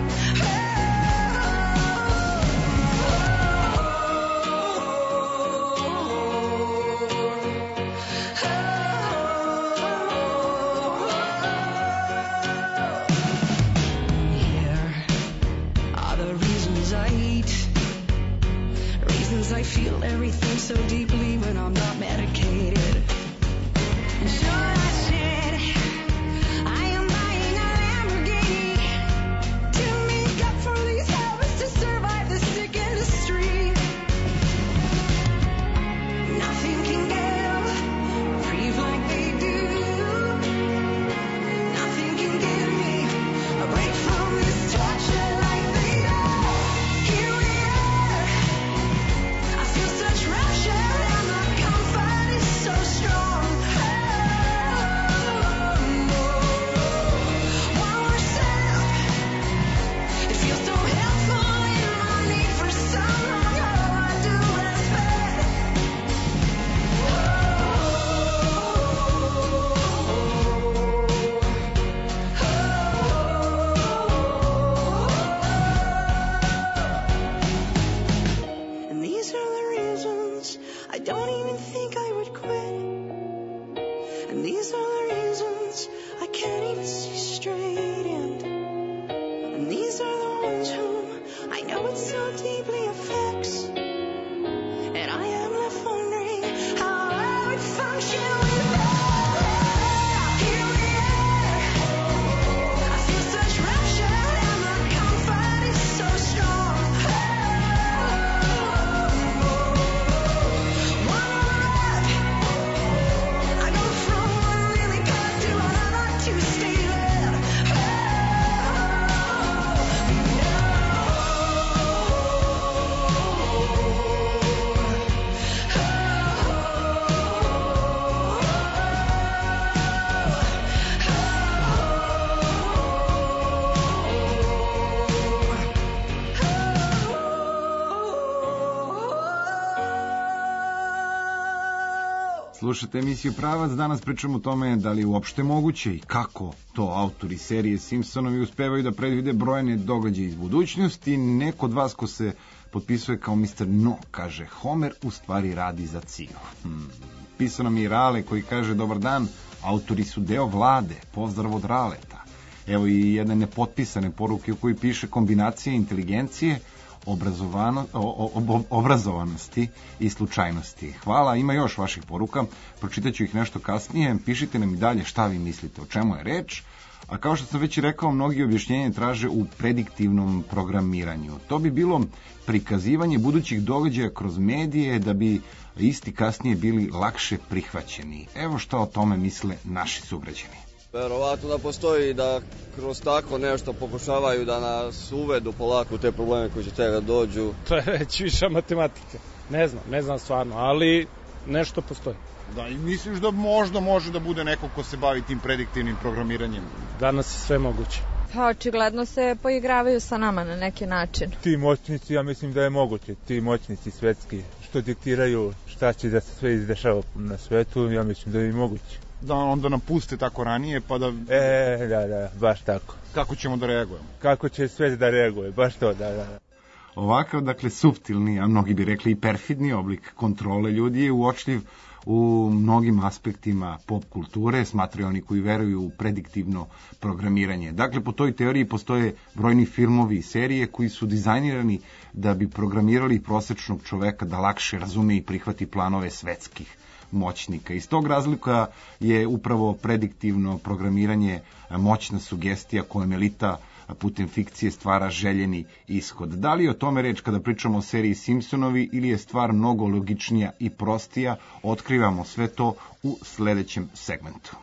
Here are the reasons I eat, reasons I feel everything so deeply when I'm not medicated. And sure I said I am buying a Lamborghini to make up for these habits, to survive the sick industry. Nothing can give reprieve like they do. Nothing can give me a break from this torture like they do. Here we are. I feel such rapture and my comfort is so strong. While we're set, it feels so helpful in my need for someone. All I do is bed. And these are the reasons I don't even think I would quit. And these are the reasons I can't even see straight. And, and these are the ones whom I know it so deeply affects. And I am left wondering how I would function without. Here we are. I feel such rapture and my comfort is so strong. One rep, I go from one really good to another to stay there. Slušate emisiju Pravac, danas pričamo o tome da li je uopšte moguće i kako to autori serije Simpsonovi uspevaju da predvide brojne događaje iz budućnosti. Neko od vas ko se potpisuje kao mister No kaže Homer u stvari radi za Ciju. Hmm. Pisao nam je Rale koji kaže dobar dan, autori su deo vlade, pozdrav od Raleta. Evo i jedne nepotpisane poruke u kojoj piše kombinacija inteligencije, obrazovano, o, o, obrazovanosti i slučajnosti. Hvala, ima još vaših poruka, pročitaću ih nešto kasnije, pišite nam i dalje šta vi mislite, o čemu je reč, a kao što sam već rekao, mnogi objašnjenje traže u prediktivnom programiranju. To bi bilo prikazivanje budućih događaja kroz medije da bi isti kasnije bili lakše prihvaćeni. Evo šta o tome misle naši sugrađani. Verovatno da postoji da kroz tako nešto pokušavaju da nas uvedu polako u te probleme koji će tega dođu. To je već viša matematika. Ne znam, ne znam stvarno, ali nešto postoji. Da, i misliš da možda može da bude neko ko se bavi tim prediktivnim programiranjem? Danas je sve moguće. Pa očigledno se poigravaju sa nama na neki način. Ti moćnici, ja mislim da je moguće, ti moćnici svetski, što diktiraju šta će da se sve izdešava na svetu, ja mislim da je i moguće. Da onda nam puste tako ranije, pa da... E, da, da, baš tako. Kako ćemo da reagujemo? Kako će svet da reaguje, baš to, da, da. Ovakav, dakle, suptilni, a mnogi bi rekli i perfidni oblik kontrole ljudi je uočljiv u mnogim aspektima pop kulture, smatraju oni koji veruju u prediktivno programiranje. Dakle, po toj teoriji postoje brojni filmovi i serije koji su dizajnirani da bi programirali prosečnog čoveka da lakše razume i prihvati planove svetskih moćnika. Iz tog razlika je upravo prediktivno programiranje moćna sugestija kojom elita putem fikcije stvara željeni ishod. Da li je o tome reč kada pričamo o seriji Simpsonovi ili je stvar mnogo logičnija i prostija? Otkrivamo sve to u sledećem segmentu.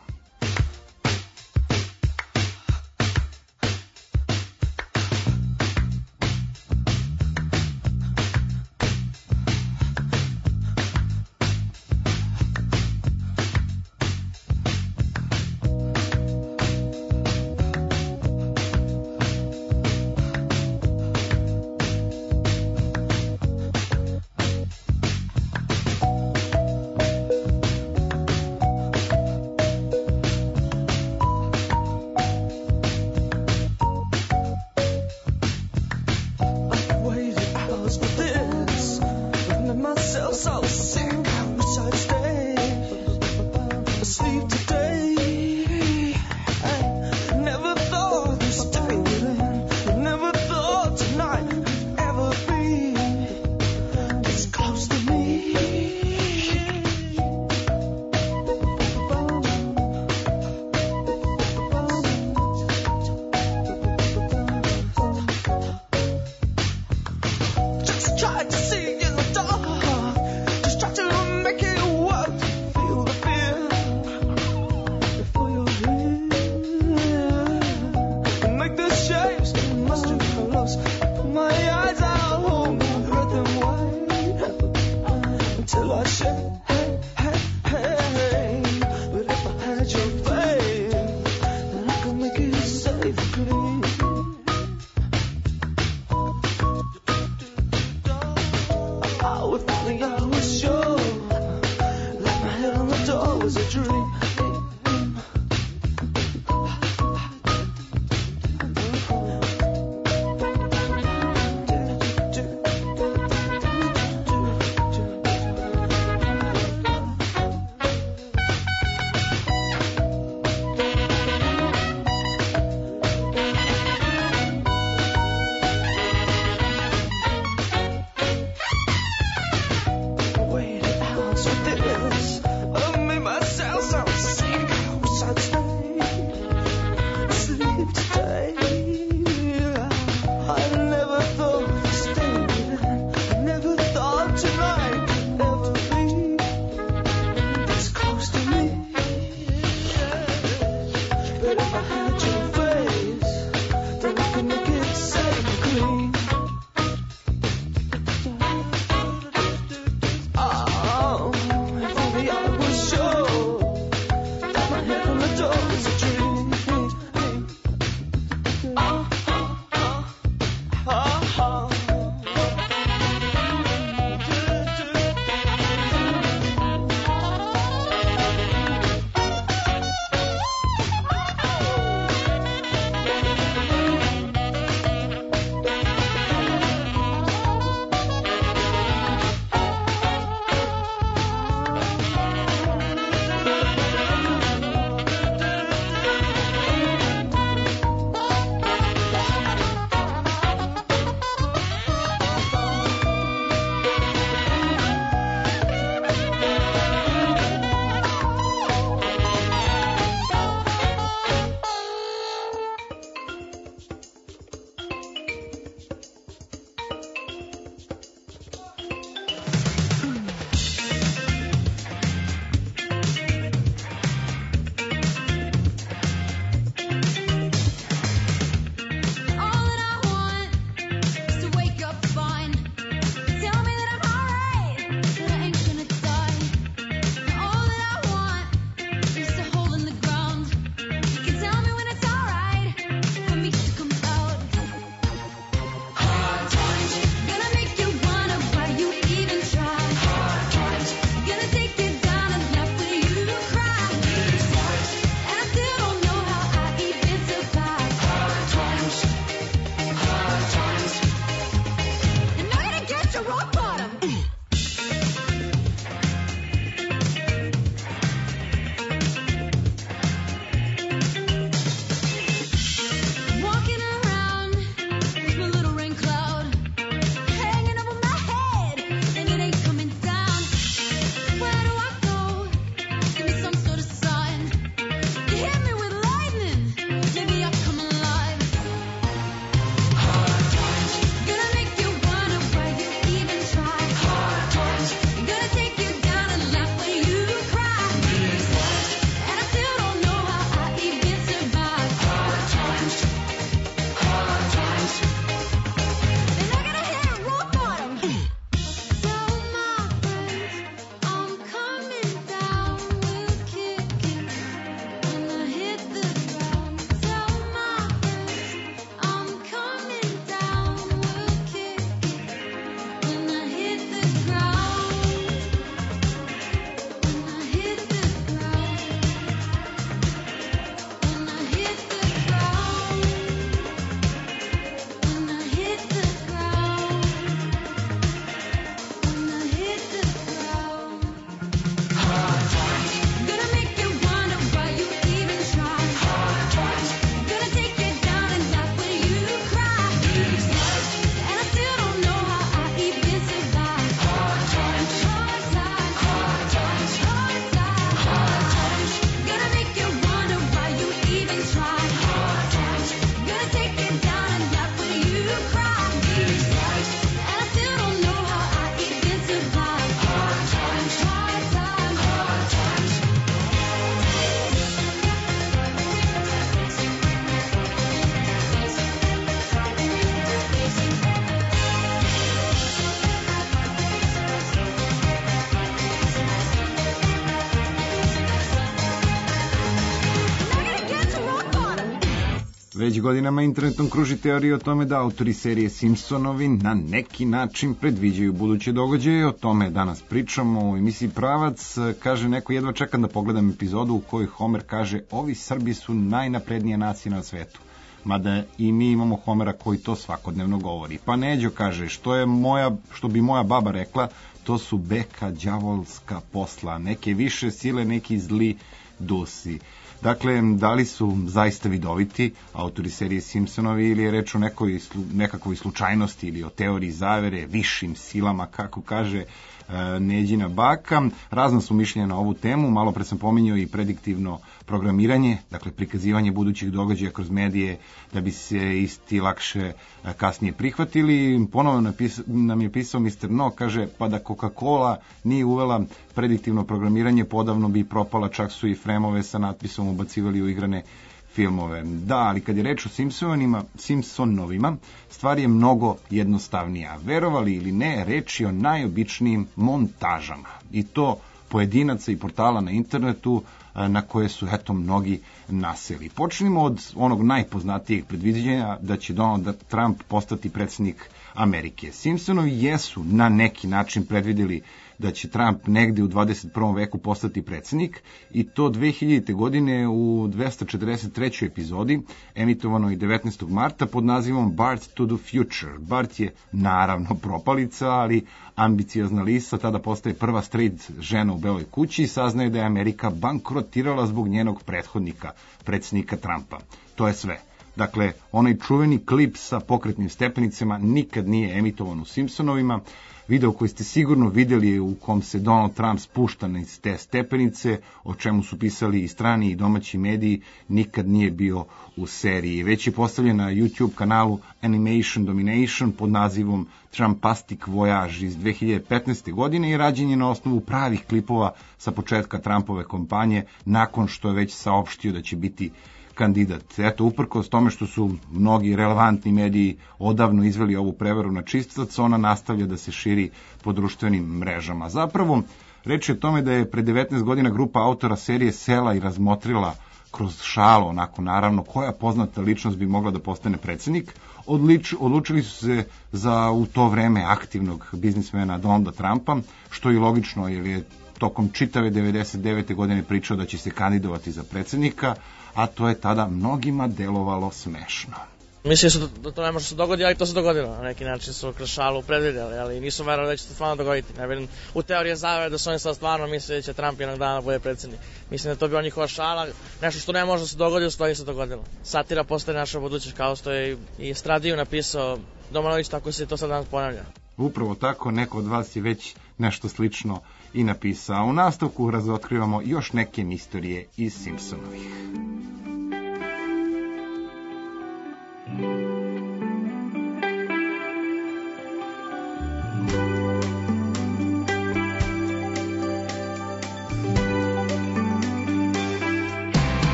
Već godinama internetom kruži teorija o tome da autori serije Simpsonovi na neki način predviđaju buduće događaje. O tome danas pričamo u emisiji Pravac. Kaže neko, jedva čekam da pogledam epizodu u kojoj Homer kaže ovi Srbi su najnaprednija nacija na svetu. Mada i mi imamo Homera koji to svakodnevno govori. Pa Neđo kaže, što je moja, što bi moja baba rekla, to su beka đavolska posla, neke više sile, neki zli dusi. Dakle, da li su zaista vidoviti autori serije Simpsonovi ili je reč o nekoj, nekakvoj slučajnosti ili o teoriji zavere, višim silama, kako kaže e, Neđina baka. Razna su mišljenja na ovu temu, malo pre sam pominjao i prediktivno programiranje, dakle prikazivanje budućih događaja kroz medije da bi se isti lakše a, kasnije prihvatili. Ponovo napis, nam je pisao mister No, kaže, pa da Coca-Cola nije uvela prediktivno programiranje, podavno bi propala, čak su i fremove sa natpisom ubacivali u igrane filmove. Da, ali kad je reč o Simpsonovima, Simpsonovima, stvar je mnogo jednostavnija. Verovali ili ne, reč je o najobičnijim montažama. I to pojedinaca i portala na internetu na koje su, eto, mnogi naseli. Počnimo od onog najpoznatijeg predviđenja da će Donald Trump postati predsjednik Amerike. Simpsonovi jesu na neki način predvidjeli da će Trump negde u dvadeset prvom veku postati predsjednik i to dve hiljadite. godine u dvesta četrdeset trećoj epizodi, emitovano i devetnaestog marta pod nazivom Bart to the Future. Bart je naravno propalica, ali ambiciozna lisa, tada postaje prva straight žena u Beloj kući i saznaje da je Amerika bankrotirala zbog njenog prethodnika, predsjednika Trumpa. To je sve. Dakle, onaj čuveni klip sa pokretnim stepenicama nikad nije emitovan u Simpsonovima. Video koji ste sigurno vidjeli u kom se Donald Trump spušta na te stepenice, o čemu su pisali i strani i domaći mediji, nikad nije bio u seriji. Već je postavljen na YouTube kanalu Animation Domination pod nazivom Trumpastic Voyage iz dve hiljade petnaeste. godine i rađen je na osnovu pravih klipova sa početka Trumpove kampanje, nakon što je već saopštio da će biti kandidat. Eto, uprkos tome što su mnogi relevantni mediji odavno izveli ovu prevaru na čistac, ona nastavlja da se širi po društvenim mrežama. Zapravo, reč je o tome da je pre devetnaest godina grupa autora serije sela i razmotrila kroz šalu, onako naravno, koja poznata ličnost bi mogla da postane predsjednik. Odlič, odlučili su se za u to vreme aktivnog biznismena Donalda Trumpa, što je logično jer je tokom čitave devedeset devete. godine pričao da će se kandidovati za predsjednika, a to je tada mnogima delovalo smešno. Mislili su da to ne može se dogoditi, ali to se dogodilo. Na neki način su kroz šalu predvidjeli, ali nisu verovali da će se stvarno dogoditi. Ne vidim u teorije zavere da su oni sad stvarno mislili da će Trump jednog dana bude predsjednik. Mislim da to bila njihova šala, nešto što ne može da se dogodi, u stvari se dogodilo. Satira postaje naša budućnost, kao što je i Stradiju napisao Domanović, tako se to sad danas ponavlja. Upravo tako, neko od vas je već nešto slično i napisao. U nastavku razotkrivamo još neke misterije iz Simpsonovih.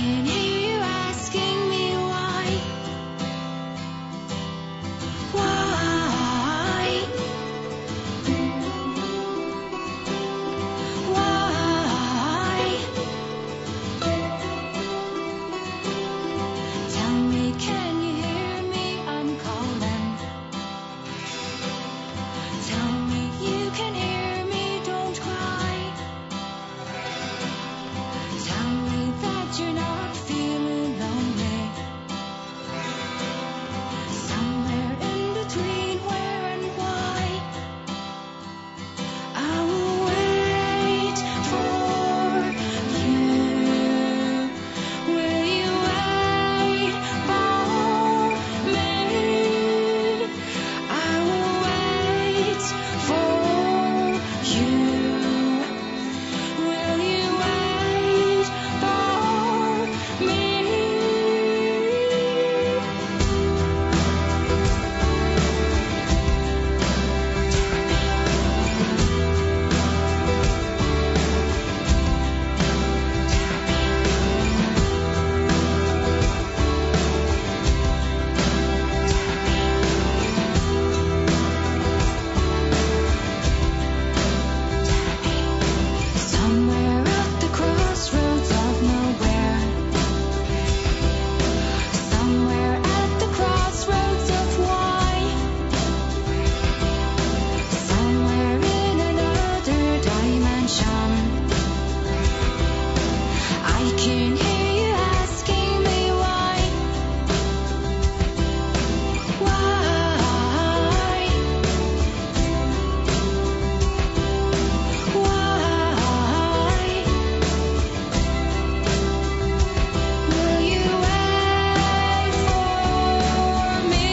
can hear you asking me why. Why? Why? Tell me, can you hear me? I'm calling. Tell me you can hear me, don't cry. Tell me that you're not feeling lonely. Somewhere in between where and why. I will wait for you. Will you wait for me? I will wait for you. Will you wait for me? Somewhere at the crossroads of nowhere. Somewhere at the crossroads of why. Somewhere in another dimension. I can hear you asking me why. Why? Why? Will you wait for me?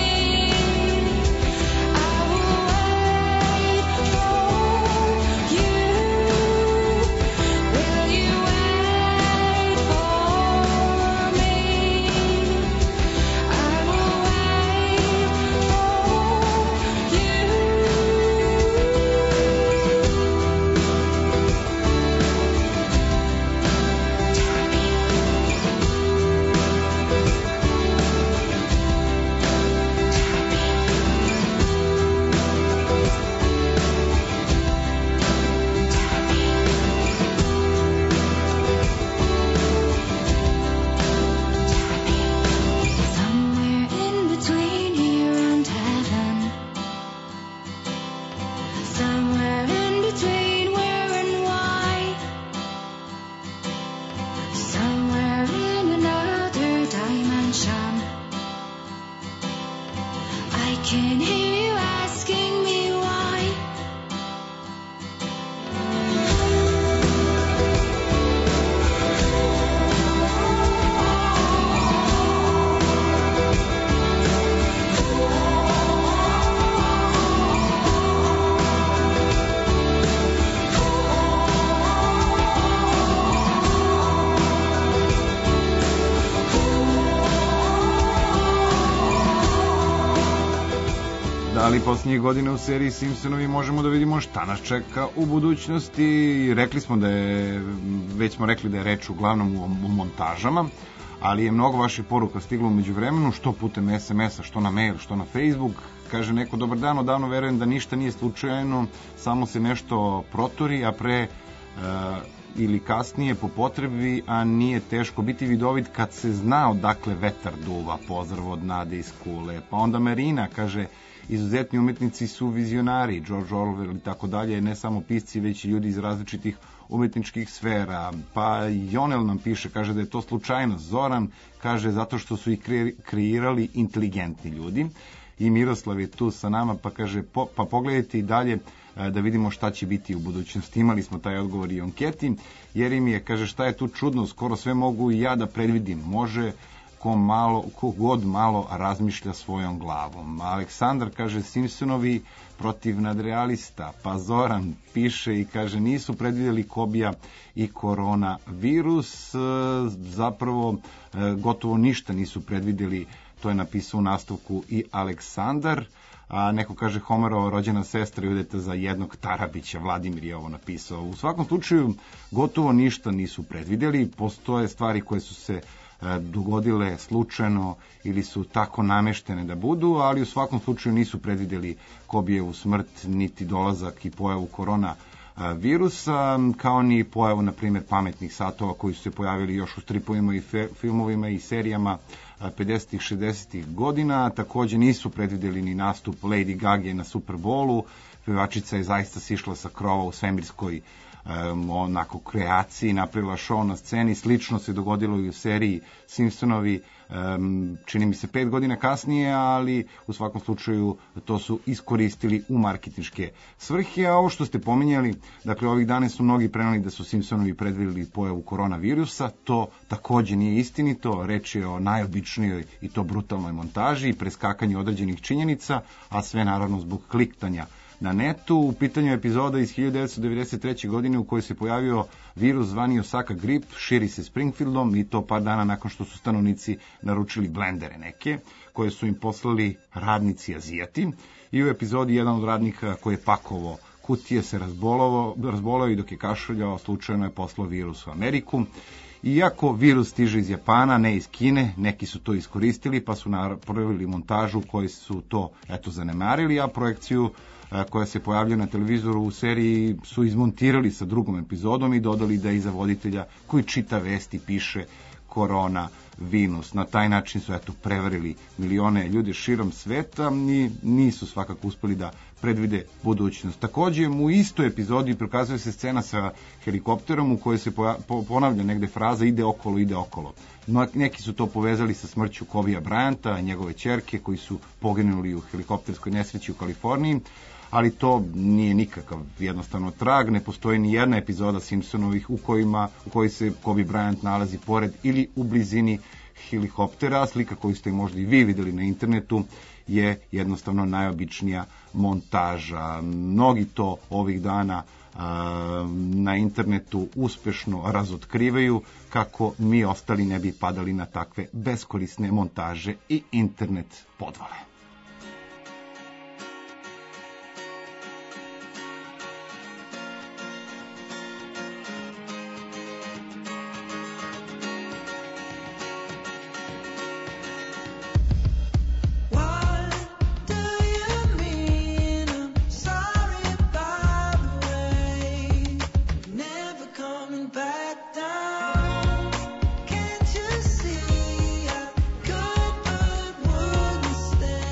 I will wait for you. Will you wait for me? I will Somewhere in between here and heaven. Somewhere in between where and why. Somewhere in another dimension. I can hear you asking me why. Da li posljednjih godina u seriji Simpsonovi možemo da vidimo šta nas čeka u budućnosti? Rekli smo da je, već smo rekli da je reč uglavnom u, u montažama, ali je mnogo vaših poruka stiglo umeđu vremenu, što putem es em es-a, što na mail, što na Facebook. Kaže neko, dobar dan, odavno verujem da ništa nije slučajno, samo se nešto protori, a pre e, ili kasnije po potrebi, a nije teško biti vidovit kad se zna odakle vetar duva. Pozdrav od Nade iz Kule. Pa onda Marina kaže, izuzetni umetnici su vizionari, George Orwell i tako dalje, ne samo pisci, već i ljudi iz različitih umetničkih sfera. Pa Jonel nam piše, kaže da je to slučajno. Zoran kaže zato što su i kreirali inteligentni ljudi. I Miroslav je tu sa nama, pa kaže, po, pa pogledajte i dalje da vidimo šta će biti u budućnosti. Imali smo taj odgovor i u anketi, jer im je, kaže, šta je tu čudno, skoro sve mogu i ja da predvidim. Može ko, malo, ko god malo razmišlja svojom glavom. Aleksandar kaže, Simpsonovi protiv nadrealista. Pa Zoran piše i kaže, nisu predvidjeli Kobija i koronavirus. Zapravo, gotovo ništa nisu predvidjeli. To je napisao u nastavku i Aleksandar. a neko kaže Homerova rođena sestra i udeta za jednog Tarabića, Vladimir je ovo napisao. U svakom slučaju, gotovo ništa nisu predvideli, postoje stvari koje su se dogodile slučajno ili su tako nameštene da budu, ali u svakom slučaju nisu predvideli Kobijevu smrt, niti dolazak i pojavu korona virusa, kao ni pojavu, na primjer, pametnih satova koji su se pojavili još u stripovima i filmovima i serijama pedesetih, šezdesetih godina. Takođe nisu predvideli ni nastup Lady Gage na Super Bowlu. Pevačica je zaista sišla sa krova u svemirskoj um, onako kreaciji, napravila show na sceni. Slično se dogodilo i u seriji Simpsonovi, um, čini mi se pet godina kasnije, ali u svakom slučaju to su iskoristili u marketinške svrhe. A ovo što ste pominjali, dakle ovih dana su mnogi prenali da su Simpsonovi predvideli pojavu koronavirusa, to takođe nije istinito, reč je o najobičnijoj i to brutalnoj montaži i preskakanju određenih činjenica, a sve naravno zbog kliktanja na netu. U pitanju je epizoda iz hiljadu devetsto devedeset treće. godine u kojoj se pojavio virus zvani Osaka grip, širi se Springfieldom i to par dana nakon što su stanovnici naručili blendere neke, koje su im poslali radnici Azijati. I u epizodi jedan od radnika koji je pakovao kutije se razbolao i dok je kašljao slučajno je poslao virus u Ameriku. Iako virus stiže iz Japana, ne iz Kine, neki su to iskoristili pa su napravili montažu koji su to eto zanemarili, a projekciju koja se pojavlja na televizoru u seriji su izmontirali sa drugom epizodom i dodali da iza voditelja koji čita vesti piše korona virus. Na taj način su eto prevarili milione ljudi širom sveta i nisu svakako uspeli da predvide budućnost. Takođe, u istoj epizodi prikazuje se scena sa helikopterom u kojoj se ponavlja negde fraza ide okolo, ide okolo. No, neki su to povezali sa smrću Kobija Bryanta, njegove ćerke koji su poginuli u helikopterskoj nesreći u Kaliforniji, ali to nije nikakav jednostavno trag, ne postoji ni jedna epizoda Simpsonovih u kojima u kojoj se Kobe Bryant nalazi pored ili u blizini helikoptera. Slika koju ste možda i vi videli na internetu je jednostavno najobičnija montaža. Mnogi to ovih dana a, na internetu uspešno razotkrivaju kako mi ostali ne bi padali na takve beskorisne montaže i internet podvale. Can't you see I could but wouldn't stay?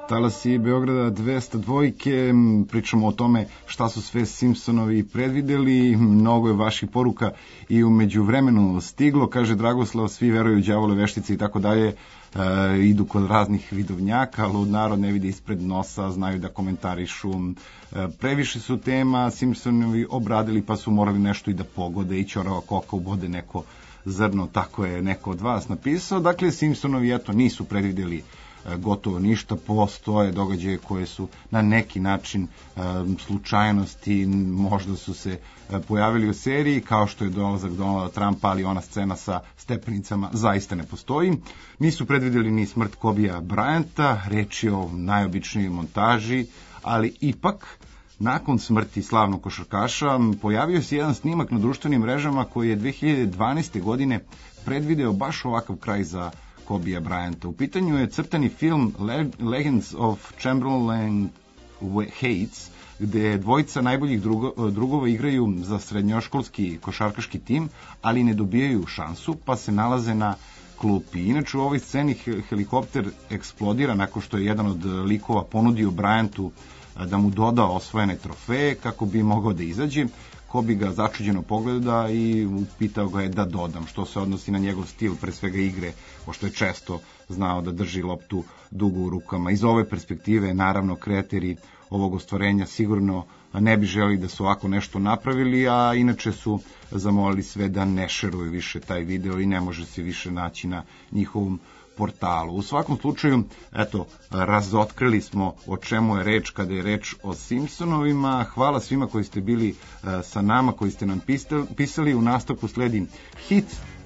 Talasi Beograda dvesta dvojke, pričamo o tome šta su sve Simpsonovi predvideli, mnogo je vaših poruka i umeđu vremenu stiglo, kaže Dragoslav, svi veruju u đavole, veštice i tako dalje, e, idu kod raznih vidovnjaka, lud narod ne vidi ispred nosa, znaju da komentarišu, e, previše su tema Simpsonovi obradili pa su morali nešto i da pogode i ćorava koka ubode neko zrno, tako je neko od vas napisao. Dakle, Simpsonovi eto nisu predvideli gotovo ništa, postoje događaje koje su na neki način e, slučajnosti, možda su se e, pojavili u seriji, kao što je dolazak Donalda Trumpa, ali ona scena sa stepenicama zaista ne postoji. Nisu predvideli ni smrt Kobija Bryanta, reč je o najobičnijoj montaži, ali ipak nakon smrti slavnog košarkaša pojavio se jedan snimak na društvenim mrežama koji je dve hiljade dvanaeste. godine predvideo baš ovakav kraj za Kobija Bryanta. U pitanju je crtani film Legends of Chamberlain Heights, gde dvojica najboljih drugo, drugova igraju za srednjoškolski košarkaški tim, ali ne dobijaju šansu, pa se nalaze na klupi. Inače, u ovoj sceni helikopter eksplodira nakon što je jedan od likova ponudio Bryantu da mu doda osvojene trofeje kako bi mogao da izađe. Kobi ga začuđeno pogleda i pitao ga je da dodam, što se odnosi na njegov stil, pre svega igre, pošto je često znao da drži loptu dugo u rukama. Iz ove perspektive, naravno, kreateri ovog ostvarenja sigurno ne bi želi da su ovako nešto napravili, a inače su zamolili sve da ne šeruju više taj video i ne može se više naći na njihovom portalu. U svakom slučaju, eto, razotkrili smo o čemu je reč kada je reč o Simpsonovima. Hvala svima koji ste bili uh, sa nama, koji ste nam pisali. U nastavku sledi hit,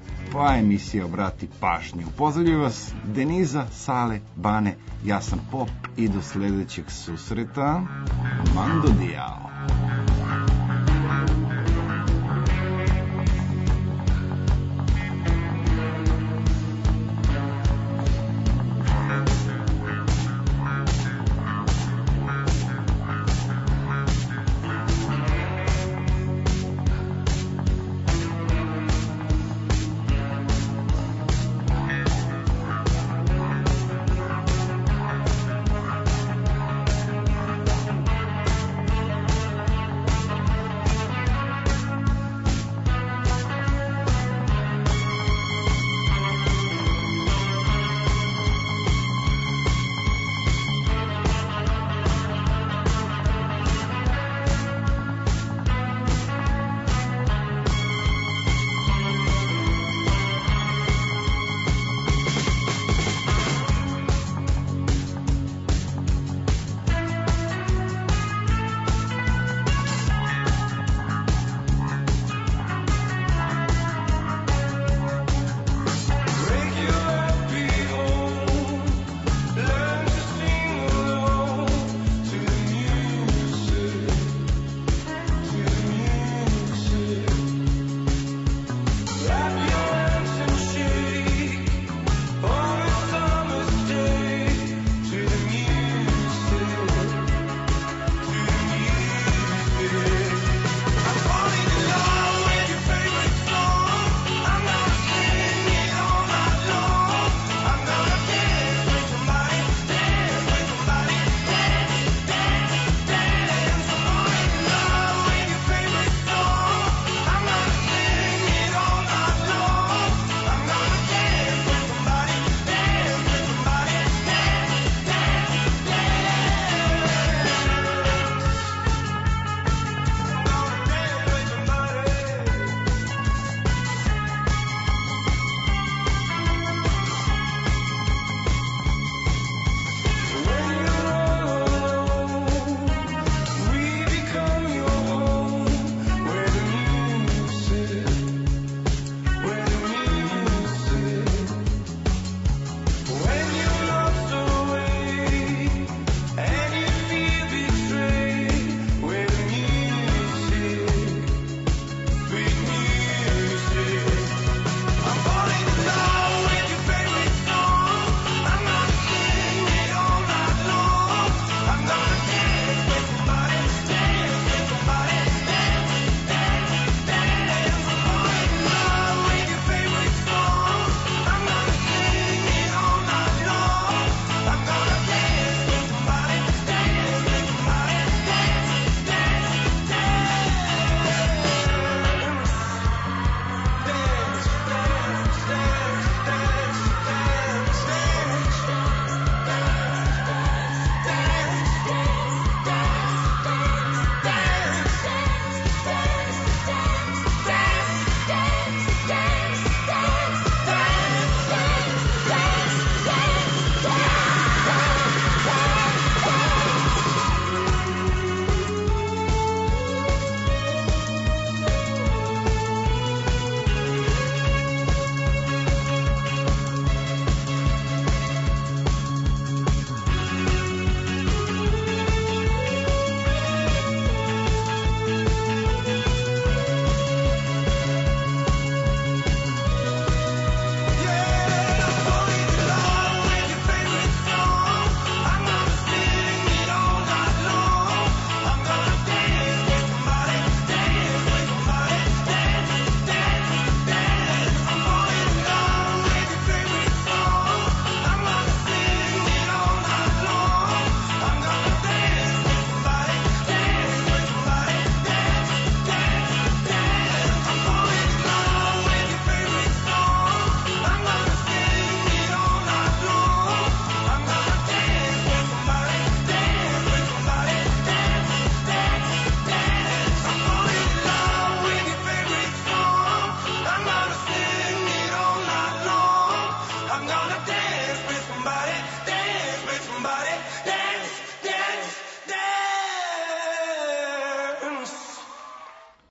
pa emisija obrati pažnju. Pozdravljaju vas Deniza, Sale, Bane, ja sam Pop i do sledećeg susreta. Mando Diao.